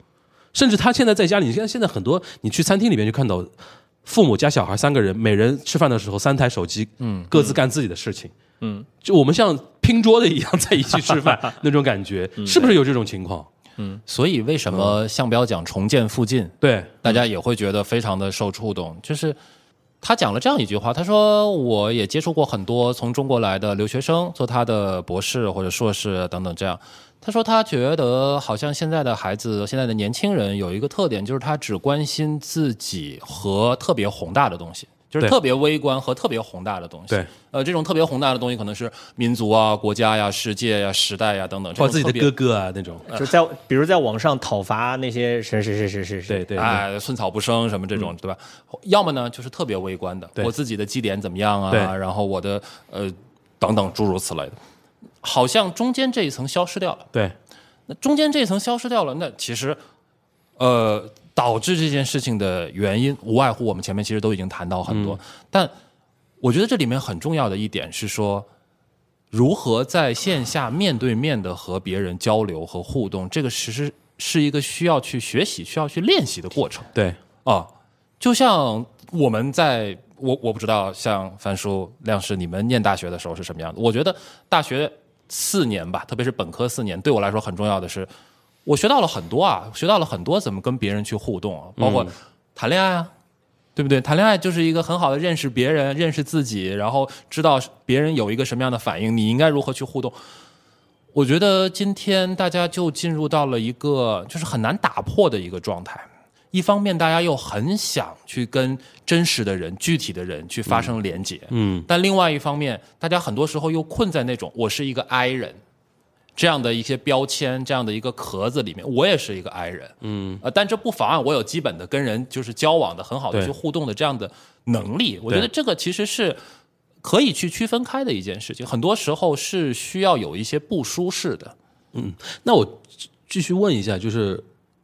甚至他现在在家里，你现在很多你去餐厅里面就看到父母加小孩3个人，每人吃饭的时候3台手机，各自干自己的事情，就我们像拼桌的一样在一起吃饭那种感觉，是不是有这种情况？ 所以为什么项彪讲重建附近， 对大家也会觉得非常的受触动，就是他讲了这样一句话，他说我也接触过很多从中国来的留学生做他的博士或者硕士等等这样，他说他觉得好像现在的孩子现在的年轻人有一个特点，就是他只关心自己和特别宏大的东西，就是特别微观和特别宏大的东西。 对， 这种特别宏大的东西可能是民族啊、国家呀、世界呀、时代呀等等， 或者自己的哥哥啊那种， 就比如在网上讨伐那些是， 对， 哎，寸草不生什么这种，对吧？要么呢就是特别微观的，我自己的基点怎么样啊，然后我的等等诸如此类的，好像中间这一层消失掉了。 对， 那中间这一层消失掉了，那其实导致这件事情的原因无外乎我们前面其实都已经谈到很多，但我觉得这里面很重要的一点是说，如何在线下面对面的和别人交流和互动，这个其实是一个需要去学习、需要去练习的过程。 对啊，就像我们在我不知道像樊叔、亮师你们念大学的时候是什么样的。我觉得大学4年吧，特别是本科4年，对我来说很重要的是，我学到了很多啊，学到了很多怎么跟别人去互动啊，包括谈恋爱啊。对不对？谈恋爱就是一个很好的认识别人、认识自己，然后知道别人有一个什么样的反应，你应该如何去互动。我觉得今天大家就进入到了一个就是很难打破的一个状态。一方面，大家又很想去跟真实的人、具体的人去发生连结，但另外一方面，大家很多时候又困在那种我是一个 I 人这样的一些标签、这样的一个壳子里面。我也是一个 I 人，但这不妨碍我有基本的跟人就是交往的很好的去互动的这样的能力。我觉得这个其实是可以去区分开的一件事情，很多时候是需要有一些不舒适的。 那我继续问一下，就是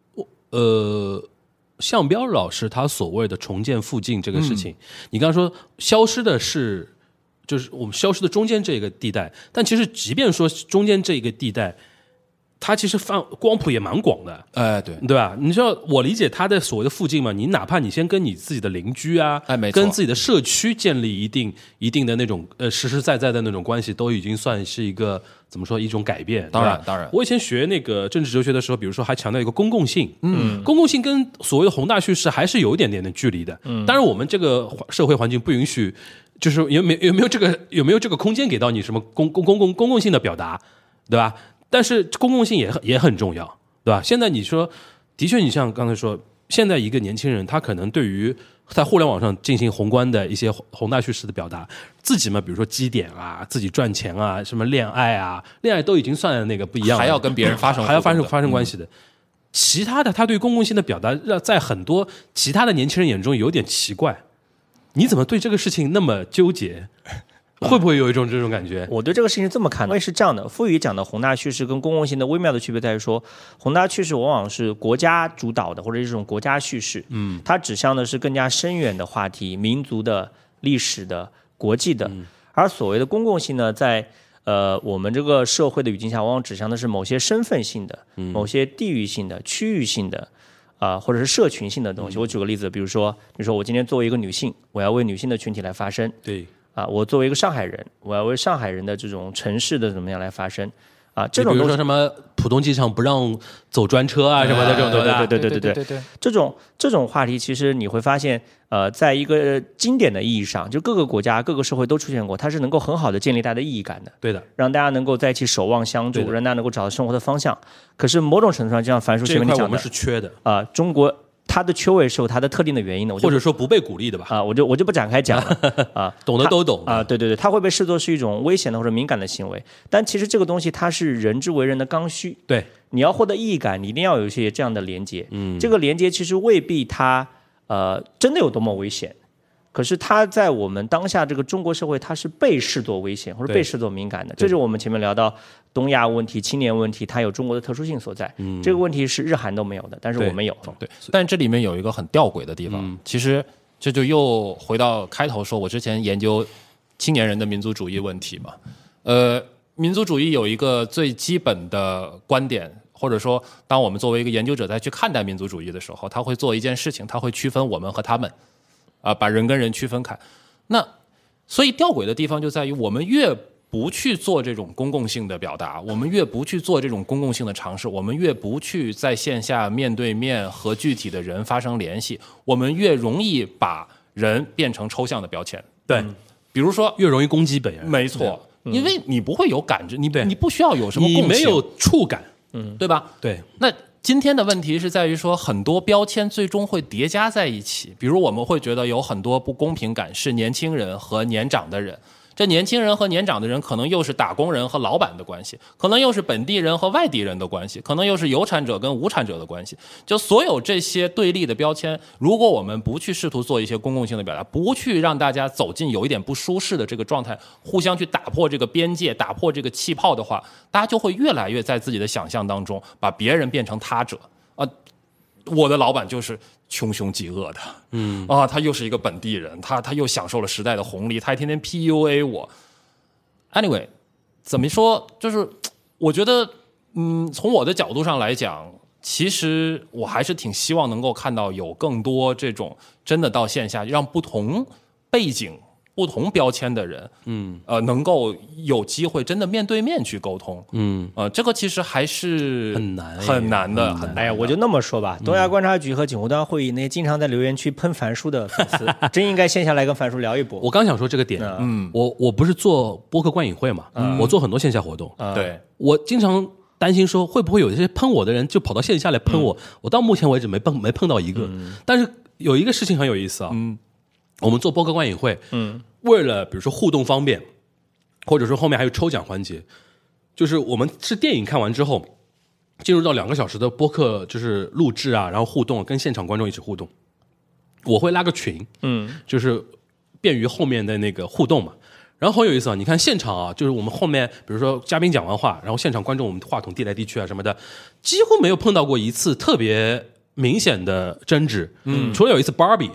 项彪老师他所谓的重建附近这个事情，你刚刚说消失的是就是我们消失的中间这个地带，但其实即便说中间这个地带，它其实光谱也蛮广的，对吧？你知道我理解它的所谓的附近嘛，你哪怕你先跟你自己的邻居啊，跟自己的社区建立一定的那种实实在在的那种关系，都已经算是一个怎么说一种改变。 当然。 我以前学那个政治哲学的时候，比如说还强调一个公共性，公共性跟所谓的宏大叙事还是有一点点的距离的。当然我们这个社会环境不允许，就是有没有这个空间给到你什么公共性的表达，对吧？但是公共性也很重要，对吧？现在你说，的确，你像刚才说，现在一个年轻人，他可能对于在互联网上进行宏观的一些宏大叙事的表达，自己嘛，比如说基点啊，自己赚钱啊，什么恋爱都已经算那个不一样了， 还要跟别人发生关系的。其他的，他对公共性的表达，在很多其他的年轻人眼中有点奇怪。你怎么对这个事情那么纠结？会不会有一种这种感觉？ 我对这个事情是这么看的，因为是这样的，傅语讲的宏大叙事跟公共性的微妙的区别在于说，宏大叙事往往是国家主导的，或者是这种国家叙事，它指向的是更加深远的话题，民族的、历史的、国际的，而所谓的公共性呢，在我们这个社会的语境下，往往指向的是某些身份性的、某些地域性的、区域性的。或者是社群性的东西。我举个例子，比如说我今天作为一个女性，我要为女性的群体来发声。 对。 我作为一个上海人，我要为上海人的这种城市的怎么样来发声这种比如说什么浦东机场不让走专车啊什么的这种， 对，这种话题，其实你会发现，在一个经典的意义上，就各个国家、各个社会都出现过，它是能够很好的建立大家的意义感的。 对的， 让大家能够在一起守望相助，让大家能够找到生活的方向。可是某种程度上，就像樊叔前面讲的， 我们是缺的中国。它的缺位是有它的特定的原因的， 或者说不被鼓励的吧？ 我就不展开讲了懂的都懂对，它会被视作是一种危险的或者敏感的行为，但其实这个东西它是人之为人的刚需。 对， 你要获得意义感，你一定要有一些这样的连接。这个连接其实未必它真的有多么危险。可是它在我们当下这个中国社会，它是被视作危险或者被视作敏感的。这是我们前面聊到东亚问题、青年问题，它有中国的特殊性所在。这个问题是日韩都没有的，但是我们有。 对，但这里面有一个很吊诡的地方，其实这就又回到开头说，我之前研究青年人的民族主义问题嘛。民族主义有一个最基本的观点， 或者说当我们作为一个研究者再去看待民族主义的时候，他会做一件事情，他会区分我们和他们，把人跟人区分开。那所以吊诡的地方就在于，我们越不去做这种公共性的表达，我们越不去做这种公共性的尝试，我们越不去在线下面对面和具体的人发生联系，我们越容易把人变成抽象的标签。 对， 比如说越容易攻击本人。 没错，因为你不会有感知，你不需要有什么共情， 你没有触感， 对吧？ 对。 那今天的问题是在于说，很多标签最终会叠加在一起。比如我们会觉得有很多不公平感是年轻人和年长的人，这年轻人和年长的人可能又是打工人和老板的关系，可能又是本地人和外地人的关系，可能又是有产者跟无产者的关系。就所有这些对立的标签，如果我们不去试图做一些公共性的表达，不去让大家走进有一点不舒适的这个状态，互相去打破这个边界，打破这个气泡的话，大家就会越来越在自己的想象当中把别人变成他者。我的老板就是穷凶极恶的，他又是一个本地人，他又享受了时代的红利，他还天天 PUA 我。Anyway， 怎么说？就是我觉得，从我的角度上来讲，其实我还是挺希望能够看到有更多这种真的到线下，让不同背景、不同标签的人，能够有机会真的面对面去沟通，这个其实还是很难的。 哎呀，我就那么说吧，东亚观察局和锦湖端会议那些经常在留言区喷樊叔的粉丝，真应该线下来跟樊叔聊一波。 我刚想说这个点，我不是做播客观影会嘛，我做很多线下活动， 对， 我经常担心说会不会有一些喷我的人就跑到线下来喷我，我到目前为止没碰到一个，但是有一个事情很有意思啊，我们做播客观影会，为了比如说互动方便，或者说后面还有抽奖环节，就是我们是电影看完之后，进入到2个小时的播客，就是录制啊，然后互动，跟现场观众一起互动。我会拉个群，就是便于后面的那个互动嘛。然后很有意思啊，你看现场啊，就是我们后面比如说嘉宾讲完话，然后现场观众我们话筒递来递去啊什么的，几乎没有碰到过一次特别明显的争执，除了有一次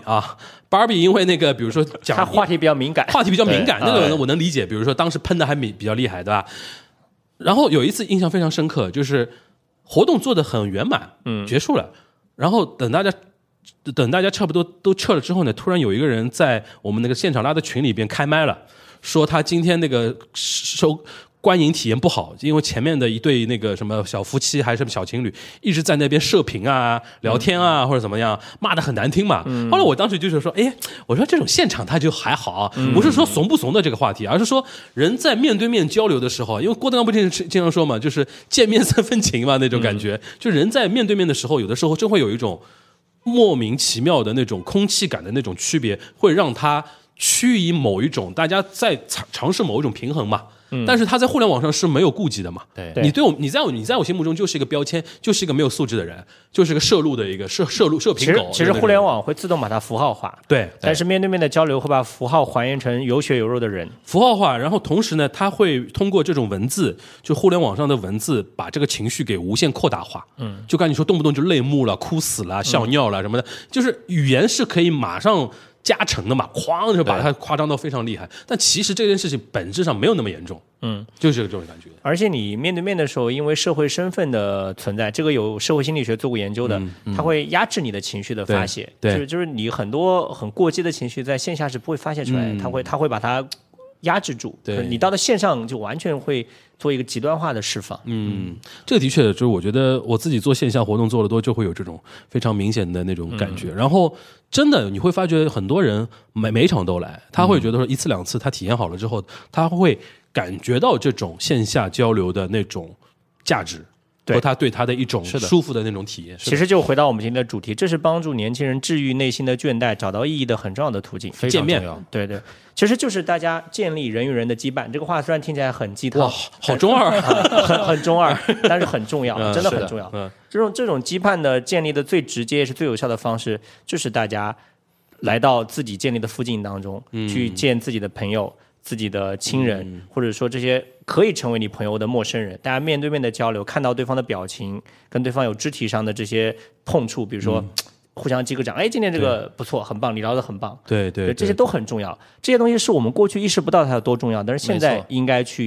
Barbie 因为那个比如说讲他话题比较敏感， 那个我能理解，比如说当时喷的还比较厉害，对吧？然后有一次印象非常深刻，就是活动做得很圆满，结束了，然后等大家差不多都撤了之后呢，突然有一个人在我们那个现场拉的群里边开麦了，说他今天那个观影体验不好，因为前面的一对那个什么小夫妻还是什么小情侣一直在那边射频啊、聊天啊或者怎么样，骂得很难听嘛。后来我当时就是说，我说这种现场他就还好，不是说怂不怂的这个话题，而是说人在面对面交流的时候，因为郭德纲不经常说嘛，就是见面3分情嘛那种感觉，就人在面对面的时候，有的时候真会有一种莫名其妙的那种空气感的那种区别，会让他趋于某一种大家在尝试某一种平衡嘛。但是他在互联网上是没有顾忌的嘛？ 对， 你在我心目中就是一个标签，就是一个没有素质的人，就是个射路的一个射频狗。 其实互联网会自动把它符号化， 对， 但是面对面的交流会把符号还原成有血有肉的人， 符号化。然后同时呢，他会通过这种文字，就互联网上的文字，把这个情绪给无限扩大化。就刚才你说动不动就泪目了、哭死了、笑尿了什么的，就是语言是可以马上加成的嘛，哐就把它夸张到非常厉害。但其实这件事情本质上没有那么严重，就是这种感觉。 而且你面对面的时候，因为社会身份的存在，这个有社会心理学做过研究的，它会压制你的情绪的发泄。 对， 就是你很多很过激的情绪在线下是不会发泄出来，它会把它压制住。 对， 你到了线上就完全会做一个极端化的释放。 这个的确就是我觉得我自己做线下活动做得多，就会有这种非常明显的那种感觉。然后真的你会发觉很多人每场都来，他会觉得说1次2次他体验好了之后，他会感觉到这种线下交流的那种价值。和他对他的一种舒服的那种体验， 其实就回到我们今天的主题，这是帮助年轻人治愈内心的倦怠、找到意义的很重要的途径。 非常重要， 对，其实就是大家建立人与人的羁绊。这个话虽然听起来很鸡汤， 哇，好中二， 很中二，但是很重要，真的很重要。这种羁绊的建立的最直接也是最有效的方式，就是大家来到自己建立的附近当中，去见自己的朋友。自己的亲人，或者说这些可以成为你朋友的陌生人，大家面对面的交流，看到对方的表情，跟对方有肢体上的这些碰触，比如说互相击个掌，今天这个不错，很棒，你聊得很棒， 对， 这些都很重要。这些东西是我们过去意识不到它有多重要，但是现在应该去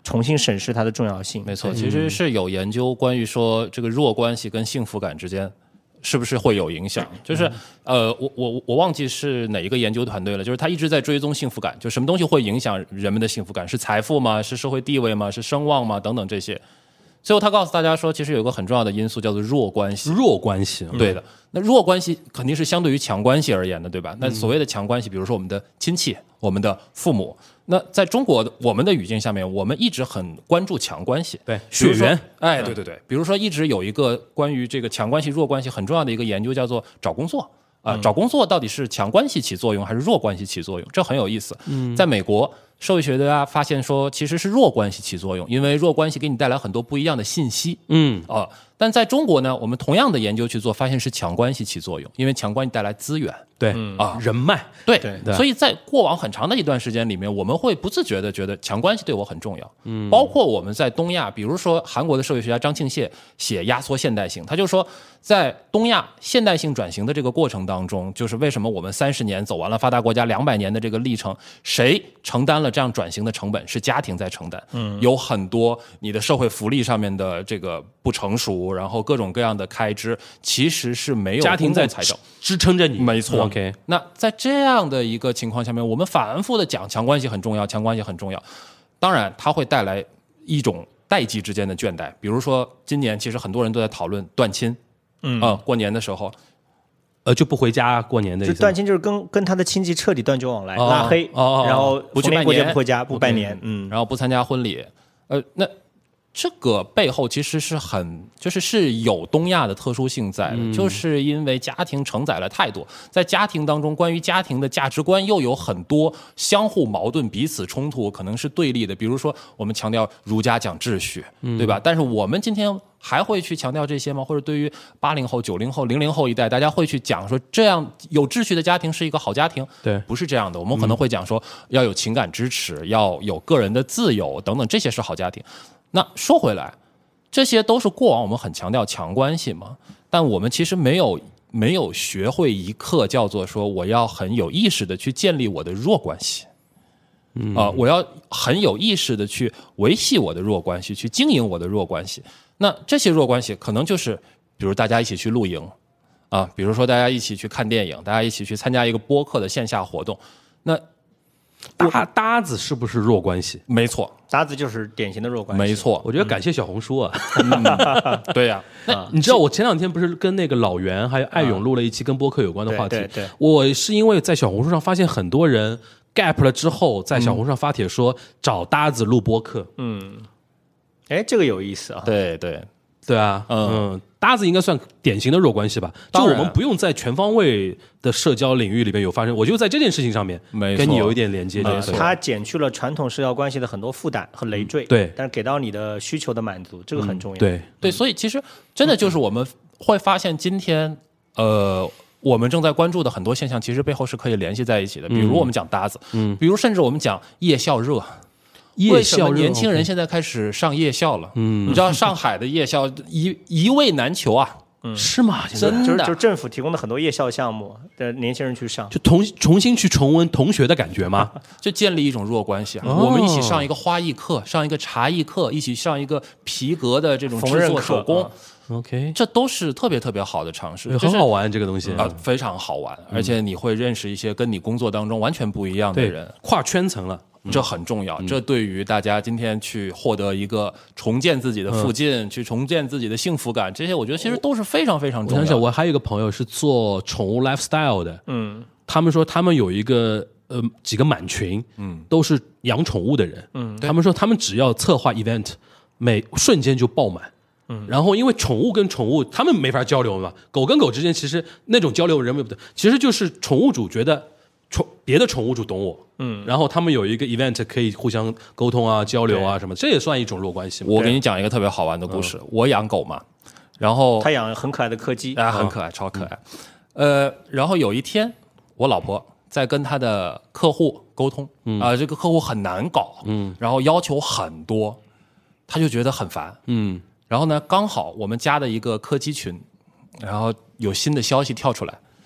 重新审视它的重要性。 没错，其实是有研究关于说这个弱关系跟幸福感之间是不是会有影响？就是我忘记是哪一个研究团队了，就是他一直在追踪幸福感，就什么东西会影响人们的幸福感？是财富吗？是社会地位吗？是声望吗？等等这些。最后他告诉大家说，其实有一个很重要的因素叫做弱关系。 弱关系， 对的。那弱关系肯定是相对于强关系而言的，对吧？那所谓的强关系，比如说我们的亲戚、我们的父母。那在中国我们的语境下面，我们一直很关注强关系， 对血缘， 哎，对对对，比如说一直有一个关于这个强关系、弱关系很重要的一个研究，叫做找工作啊，找工作到底是强关系起作用还是弱关系起作用？这很有意思。在美国，社会学家发现说，其实是弱关系起作用，因为弱关系给你带来很多不一样的信息。但在中国呢，我们同样的研究去做，发现是强关系起作用，因为强关系带来资源。 对人脉， 对，所以在过往很长的一段时间里面，我们会不自觉的觉得强关系对我很重要。包括我们在东亚，比如说韩国的社会学家张庆谢写《压缩现代性》，他就说，在东亚现代性转型的这个过程当中，就是为什么我们30年走完了发达国家200年的这个历程，谁承担了这样转型的成本？是家庭在承担。有很多你的社会福利上面的这个不成熟，然后各种各样的开支，其实是没有家庭在财政支撑着你。 没错。 OK， 那在这样的一个情况下面，我们反复的讲强关系很重要，强关系很重要。当然，它会带来一种代际之间的倦怠。比如说，今年其实很多人都在讨论断亲，过年的时候， 就不回家过年的意思。 就断亲就是跟他的亲戚彻底断绝往来，拉黑，然后不去拜年， 不回家，不拜年， 然后不参加婚礼。那这个背后其实是是有东亚的特殊性在的，就是因为家庭承载了太多，在家庭当中，关于家庭的价值观又有很多相互矛盾、彼此冲突，可能是对立的。比如说，我们强调儒家讲秩序，对吧？但是我们今天还会去强调这些吗？或者对于80后、90后、00后一代，大家会去讲说，这样有秩序的家庭是一个好家庭？ 对， 不是这样的。我们可能会讲说，要有情感支持，要有个人的自由等等，这些是好家庭。那说回来，这些都是过往我们很强调强关系嘛，但我们其实没有学会一课，叫做说我要很有意识的去建立我的弱关系，我要很有意识的去维系我的弱关系，去经营我的弱关系。那这些弱关系可能就是，比如大家一起去露营啊，比如说大家一起去看电影，大家一起去参加一个播客的线下活动，那搭子是不是弱关系？ 没错， 搭子就是典型的弱关系。 没错， 我觉得感谢小红书啊。 对呀， 那你知道我前2天不是跟那个老袁还有艾勇录了一期跟播客有关的话题？ 对， 我是因为在小红书上发现很多人 gap 了之后，在小红书上发帖说找搭子录播客。 这个有意思啊。 对啊，搭子应该算典型的弱关系吧？就我们不用在全方位的社交领域里边有发生，我就在这件事情上面跟你有一点连接。 它减去了传统社交关系的很多负担和累赘， 对， 但是给到你的需求的满足，这个很重要。 对，所以其实真的就是我们会发现，今天我们正在关注的很多现象，其实背后是可以联系在一起的。比如我们讲搭子，比如甚至我们讲夜校热。为什么年轻人现在开始上夜校了？你知道上海的夜校一位难求啊， 是吗？ 真的就是政府提供的很多夜校项目的年轻人去上， 就重新去重温同学的感觉吗？ 就建立一种弱关系啊。我们一起上一个花艺课，上一个茶艺课，一起上一个皮革的这种制作手工。 OK， 这都是特别特别好的尝试， 很好玩这个东西非常好玩，而且你会认识一些跟你工作当中完全不一样的人， 跨圈层了。 这很重要，这对于大家今天去获得一个重建自己的附近，去重建自己的幸福感，这些我觉得其实都是非常非常重要的。 我想想，我还有一个朋友是做宠物 lifestyle 的，他们说他们有一个几个满群，都是养宠物的人，他们说他们只要策划 event， 瞬间就爆满。然后因为宠物跟宠物他们没法交流嘛，狗跟狗之间其实那种交流人不对，其实就是宠物主觉得别的宠物主懂我，然后他们有一个 event 可以互相沟通啊、交流啊什么，这也算一种弱关系。 我给你讲一个特别好玩的故事，我养狗嘛，然后他养很可爱的柯基， 很可爱，超可爱。然后有一天，我老婆在跟她的客户沟通，这个客户很难搞，然后要求很多，她就觉得很烦，然后呢，刚好我们加的一个柯基群，然后有新的消息跳出来。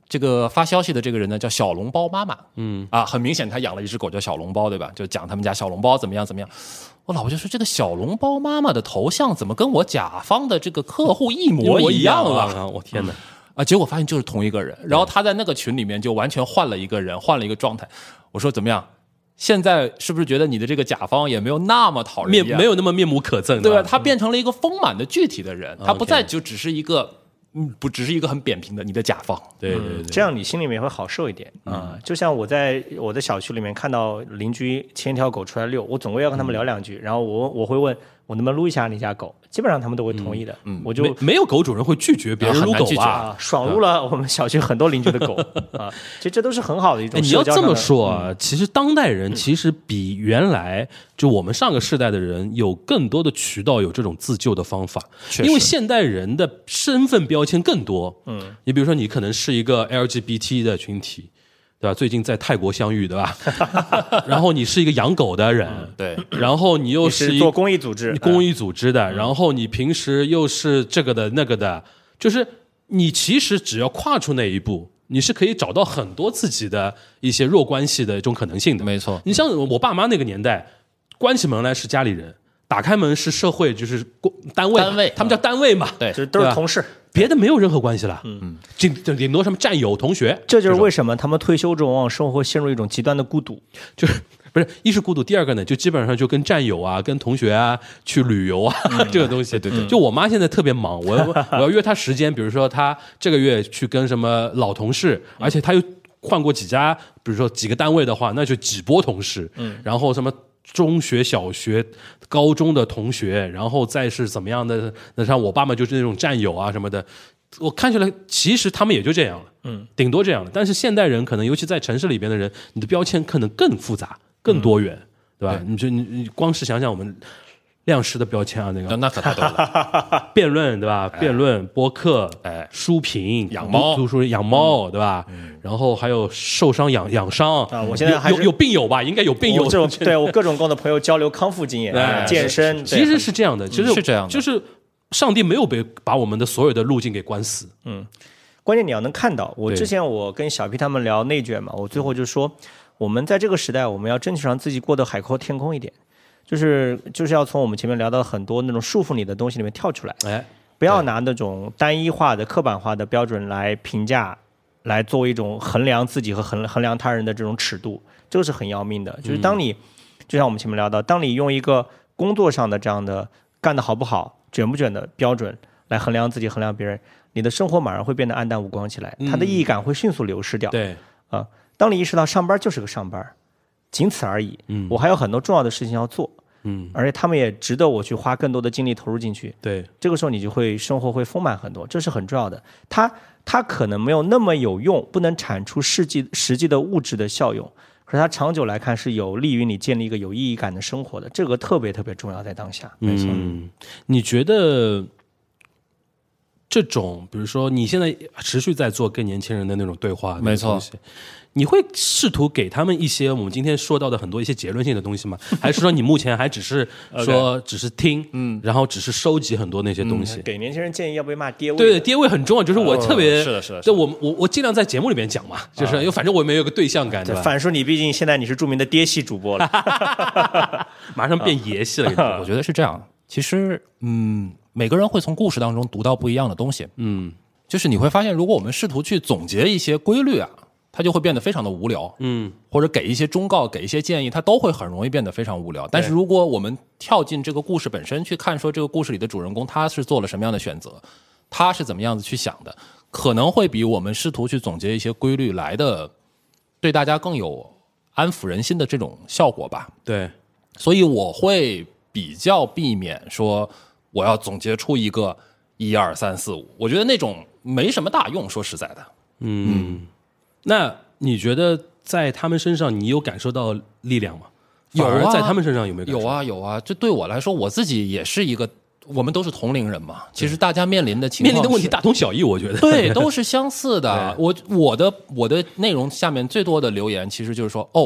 这个发消息的这个人呢叫小笼包妈妈，很明显他养了一只狗叫小笼包，对吧？就讲他们家小笼包怎么样怎么样。我老婆就说这个小笼包妈妈的头像怎么跟我甲方的这个客户一模一样啊？ 我天哪！ 结果发现就是同一个人，然后他在那个群里面就完全换了一个人，换了一个状态。我说怎么样？现在是不是觉得你的这个甲方也没有那么讨人厌， 没有那么面目可憎， 对吧？他变成了一个丰满的具体的人，他不再就只是一个。不只是一个很扁平的你的甲方， 对， 这样你心里面会好受一点啊。就像我在我的小区里面看到邻居牵一条狗出来遛，我总归要跟他们聊两句，然后我会问我能不能撸一下你家狗，基本上他们都会同意的。我就没有狗主人会拒绝别人撸狗吧？ 爽撸了我们小区很多邻居的狗啊，其实这都是很好的一种社交。你要这么说啊，其实当代人其实比原来就我们上个世代的人有更多的渠道有这种自救的方法，因为现代人的身份标签更多。你比如说你可能是一个 LGBT 的群体，对吧？最近在泰国相遇，对吧？然后你是一个养狗的人， 对， 然后你又是做公益组织的，然后你平时又是这个的那个的，就是你其实只要跨出那一步，你是可以找到很多自己的一些弱关系的一种可能性的。 没错， 你像我爸妈那个年代，关起门来是家里人，打开门是社会，就是单位，他们叫单位嘛， 对，都是同事。 别的没有任何关系了，顶多什么战友、同学。 这就是为什么他们退休之后往往生活陷入一种极端的孤独， 就是不是一是孤独，第二个呢，就基本上就跟战友啊、跟同学啊去旅游啊，这个东西。 对， 就我妈现在特别忙，我要约她时间，比如说她这个月去跟什么老同事，而且她又换过几家，比如说几个单位的话，那就几波同事，然后什么。中学、小学、高中的同学，然后再是怎么样的？那像我爸妈就是那种战友啊什么的，我看起来其实他们也就这样了，顶多这样了。但是现代人可能，尤其在城市里边的人，你的标签可能更复杂、更多元，对吧？你光是想想我们亮师的标签啊， 那可太多了， 辩论对吧？辩论、播客、书评、 养猫、 读书、养猫对吧？然后还有受伤养伤啊，我现在还有病友吧，应该有病友。 这种对我各种跟我的朋友交流康复经验、健身， 其实是这样的，其实是这样的， 就是上帝没有把我们的所有的路径给关死。 关键你要能看到。我之前我跟小 P 他们聊内卷嘛，我最后就说，我们在这个时代，我们要争取让自己过得海阔天空一点。就是要从我们前面聊到很多那种束缚你的东西里面跳出来，不要拿那种单一化的、刻板化的标准来评价，来作为一种衡量自己和衡量他人的这种尺度，这个是很要命的。就是当你，就像我们前面聊到，当你用一个工作上的这样的干得好不好、卷不卷的标准来衡量自己、衡量别人，你的生活马上会变得黯淡无光起来，它的意义感会迅速流失掉。 对啊，当你意识到上班就是个上班。仅此而已。我还有很多重要的事情要做。而且他们也值得我去花更多的精力投入进去。 对， 这个时候你就会生活会丰满很多，这是很重要的。它可能没有那么有用，不能产出实际的物质的效用，可是它长久来看是有利于你建立一个有意义感的生活的，这个特别特别重要，在当下。 没错。你觉得这种，比如说你现在持续在做跟年轻人的那种对话， 没错。 你会试图给他们一些我们今天说到的很多一些结论性的东西吗？还是说你目前还只是说只是听，然后只是收集很多那些东西？ 给年轻人建议要被骂爹味。 对，爹味很重要，就是我特别是的。 对我尽量在节目里面讲嘛，就是因为反正我也没有个对象感，对吧？ 反正你毕竟现在你是著名的爹系主播了， 马上变爷系了。 我觉得是这样，其实每个人会从故事当中读到不一样的东西。就是你会发现，如果我们试图去总结一些规律啊。它就会变得非常的无聊，或者给一些忠告、给一些建议，它都会很容易变得非常无聊。但是如果我们跳进这个故事本身去看，说这个故事里的主人公他是做了什么样的选择，他是怎么样子去想的，可能会比我们试图去总结一些规律来的对大家更有安抚人心的这种效果吧。 对， 所以我会比较避免说我要总结出一个1、2、3、4、5，我觉得那种没什么大用，说实在的。 那你觉得在他们身上你有感受到力量吗？ 有啊， 在他们身上有没有感受？ 有啊。这对我来说，我自己也是一个，我们都是同龄人嘛。其实大家面临的问题大同小异，我觉得对，都是相似的。我的内容下面最多的留言其实就是说，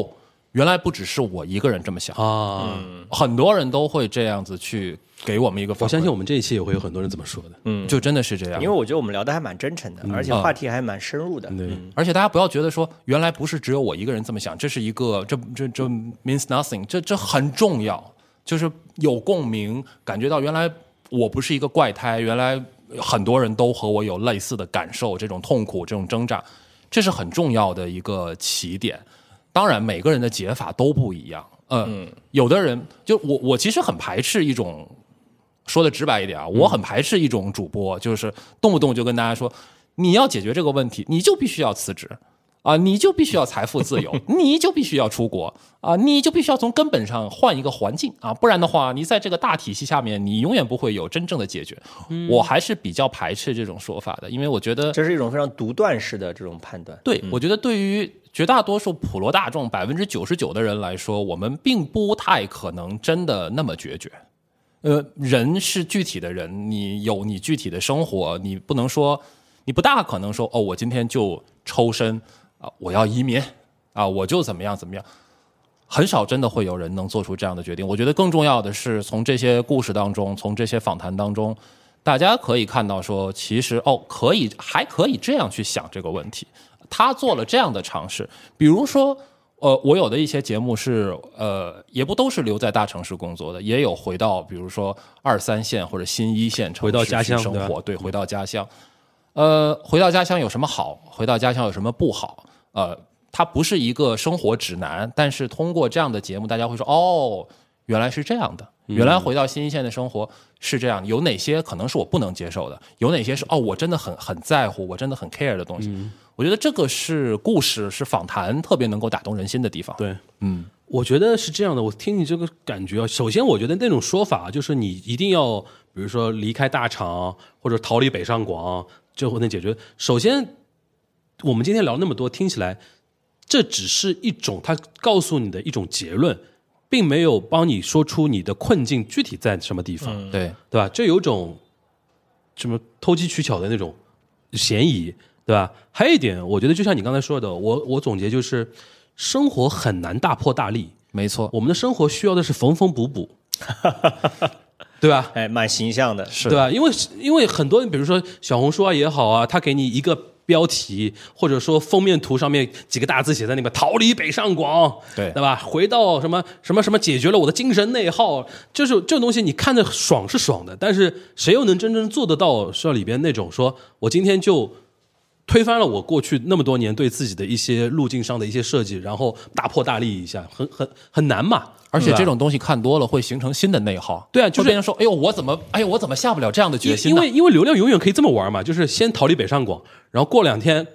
原来不只是我一个人这么想啊，很多人都会这样子去给我们一个反馈。 我相信我们这一期也会有很多人这么说的， 就真的是这样。 因为我觉得我们聊的还蛮真诚的，而且话题还蛮深入的。 而且大家不要觉得说原来不是只有我一个人这么想，这是一个这 means nothing， 这很重要，就是有共鸣，感觉到原来我不是一个怪胎，原来很多人都和我有类似的感受，这种痛苦，这种挣扎，这是很重要的一个起点。当然每个人的解法都不一样，有的人就我其实很排斥一种，说的直白一点啊，我很排斥一种主播，就是动不动就跟大家说，你要解决这个问题，你就必须要辞职啊，你就必须要财富自由，你就必须要出国啊，你就必须要从根本上换一个环境啊，不然的话，你在这个大体系下面，你永远不会有真正的解决。我还是比较排斥这种说法的，因为我觉得这是一种非常独断式的这种判断。 对，我觉得对于绝大多数普罗大众99%的人来说，我们并不太可能真的那么决绝。人是具体的人，你有你具体的生活，你不能说，你不大可能说，哦，我今天就抽身啊，我要移民啊，我就怎么样怎么样。很少真的会有人能做出这样的决定。我觉得更重要的是，从这些故事当中，从这些访谈当中，大家可以看到说，其实还可以这样去想这个问题。他做了这样的尝试，比如说，我有的一些节目是，也不都是留在大城市工作的，也有回到比如说2、3线或者新1线城市回到家乡生活，对，回到家乡。回到家乡有什么好？回到家乡有什么不好？它不是一个生活指南，但是通过这样的节目，大家会说，哦，原来是这样的，原来回到新一线的生活是这样，有哪些可能是我不能接受的，有哪些是我真的很在乎，我真的很 care 的东西。我觉得这个是故事，是访谈特别能够打动人心的地方。 对，我觉得是这样的。我听你这个感觉，首先我觉得那种说法就是你一定要，比如说离开大厂或者逃离北上广，就会能解决。首先，我们今天聊那么多，听起来这只是一种他告诉你的一种结论，并没有帮你说出你的困境具体在什么地方， 对吧？这有种什么投机取巧的那种嫌疑，对吧？还有一点，我觉得就像你刚才说的，我总结就是，生活很难大破大立， 没错， 我们的生活需要的是缝缝补补，对吧？ 哎，蛮形象的， 对吧？因为很多人，比如说小红书也好啊，他给你一个标题，或者说封面图上面几个大字写在那边，逃离北上广，对吧？回到什么什么什么，解决了我的精神内耗，就是这种东西，你看着爽是爽的，但是谁又能真正做得到说里边那种说我今天就推翻了我过去那么多年对自己的一些路径上的一些设计，然后大破大立一下，很难嘛。 而且这种东西看多了会形成新的内耗。 对啊，就是别人说，我怎么下不了这样的决心呢？ 因为流量永远可以这么玩嘛，就是先逃离北上广，然后过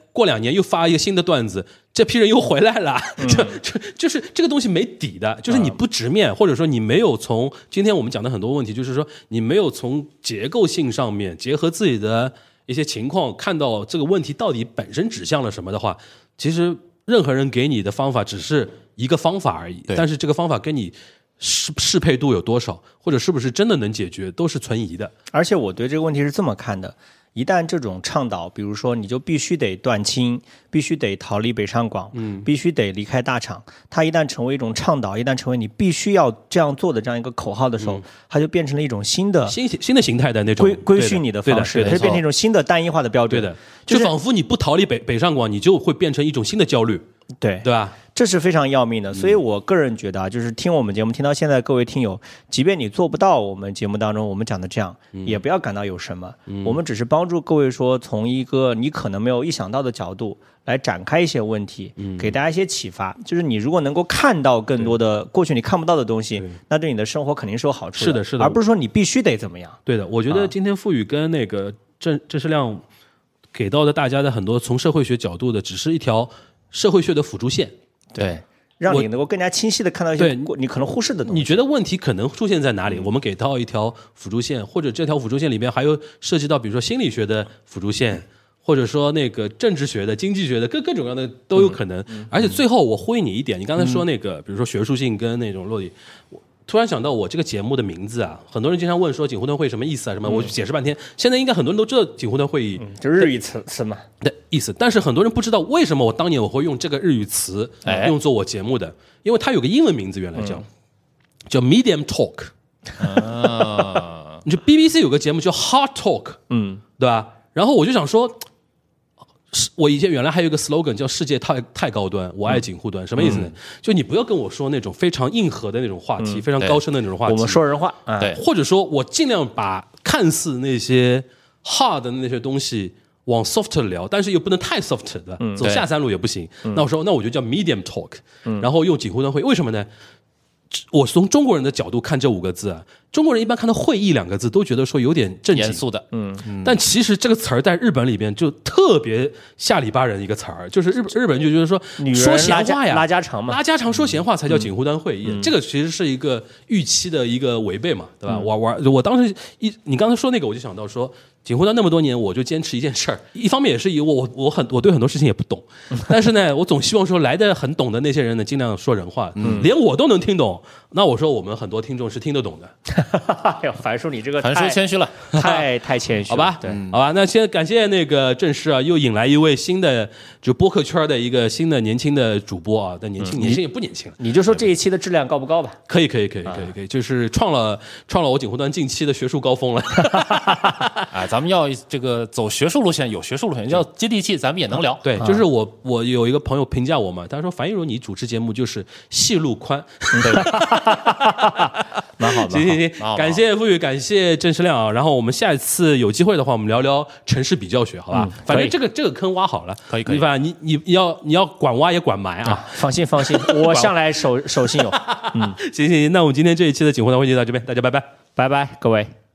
2年又发一个新的段子，这批人又回来了，就是这个东西没底的，就是你不直面，或者说你没有从今天我们讲的很多问题，就是说你没有从结构性上面结合自己的一些情况，看到这个问题到底本身指向了什么的话，其实任何人给你的方法只是一个方法而已，但是这个方法跟你适配度有多少，或者是不是真的能解决，都是存疑的。 而且我对这个问题是这么看的，一旦这种倡导，比如说你就必须得断亲，必须得逃离北上广，必须得离开大厂，它一旦成为一种倡导，一旦成为你必须要这样做的这样一个口号的时候，它就变成了一种新的形态的那种规训你的方式，它就变成一种新的单一化的标准。 对的，就仿佛你不逃离北上广，你就会变成一种新的焦虑。 对吧？ 这是非常要命的，所以我个人觉得啊，就是听我们节目听到现在，各位听友，即便你做不到我们节目当中我们讲的这样，也不要感到有什么，我们只是帮助各位说，从一个你可能没有意想到的角度来展开一些问题，给大家一些启发。就是你如果能够看到更多的过去你看不到的东西，那对你的生活肯定是有好处的。 是的， 而不是说你必须得怎么样。 对的，我觉得今天傅宇跟那个郑世亮给到的大家的很多从社会学角度的，只是一条社会学的辅助线。 对，让你能够更加清晰的看到一些你可能忽视的东西。 你觉得问题可能出现在哪里？我们给到一条辅助线，或者这条辅助线里面还有涉及到，比如说心理学的辅助线，或者说那个政治学的、经济学的，各种各样的都有可能。而且最后我呼应你一点，你刚才说那个，比如说学术性跟那种落地， 突然想到我这个节目的名字啊，很多人经常问说锦湖端会什么意思啊什么，我解释半天。现在应该很多人都知道锦湖端会议就日语词嘛的意思，但是很多人不知道为什么我当年我会用这个日语词用作我节目的，因为它有个英文名字原来叫 Medium Talk。你就 BBC 有个节目叫 Hard Talk， 对吧？然后我就想说。我以前原来还有一个 slogan 叫世界太高端，我爱锦湖端，什么意思呢？就你不要跟我说那种非常硬核的那种话题，非常高深的那种话题， 我们说人话， 对，或者说我尽量把看似那些 hard 的那些东西往 soft 聊，但是又不能太 soft 的，走下三路也不行。那我说，那我就叫 medium talk，然后用锦湖端会，为什么呢？我从中国人的角度看这5个字啊，中国人一般看到会议2个字都觉得说有点正经严肃的， 但其实这个词儿在日本里边就特别下里巴人一个词儿，就是日本人就觉得说说闲话呀， 拉家常嘛， 拉家常说闲话才叫锦湖端会议，这个其实是一个预期的一个违背嘛，对吧？我当时你刚才说那个，我就想到说。锦湖端那么多年，我就坚持一件事儿。一方面也是以我对很多事情也不懂，但是呢，我总希望说来的很懂的那些人呢，尽量说人话，连我都能听懂。那我说我们很多听众是听得懂的。 哎呦，樊叔你这个樊叔谦虚了， 太谦虚了， 好吧？ 对， 好吧。那先感谢那个郑师啊，又引来一位新的就播客圈的一个新的年轻的主播啊，但年轻也不年轻了。 你就说这一期的质量高不高吧？ 可以，就是创了我锦湖端近期的学术高峰了。 哎，咱们要这个走学术路线，有学术路线，要接地气，咱们也能聊。 对，就是我有一个朋友评价我嘛，他说樊一茹你主持节目就是戏路宽， 蛮好的。 行，感谢傅宇，感谢郑世亮啊。然后我们下一次有机会的话，我们聊聊城市比较学，好吧？反正这个坑挖好了， 可以。 你要管挖也管埋啊！ 放心，我向来守信用。 行，那我们今天这一期的锦湖端会就到这边，大家拜拜， 拜拜，各位。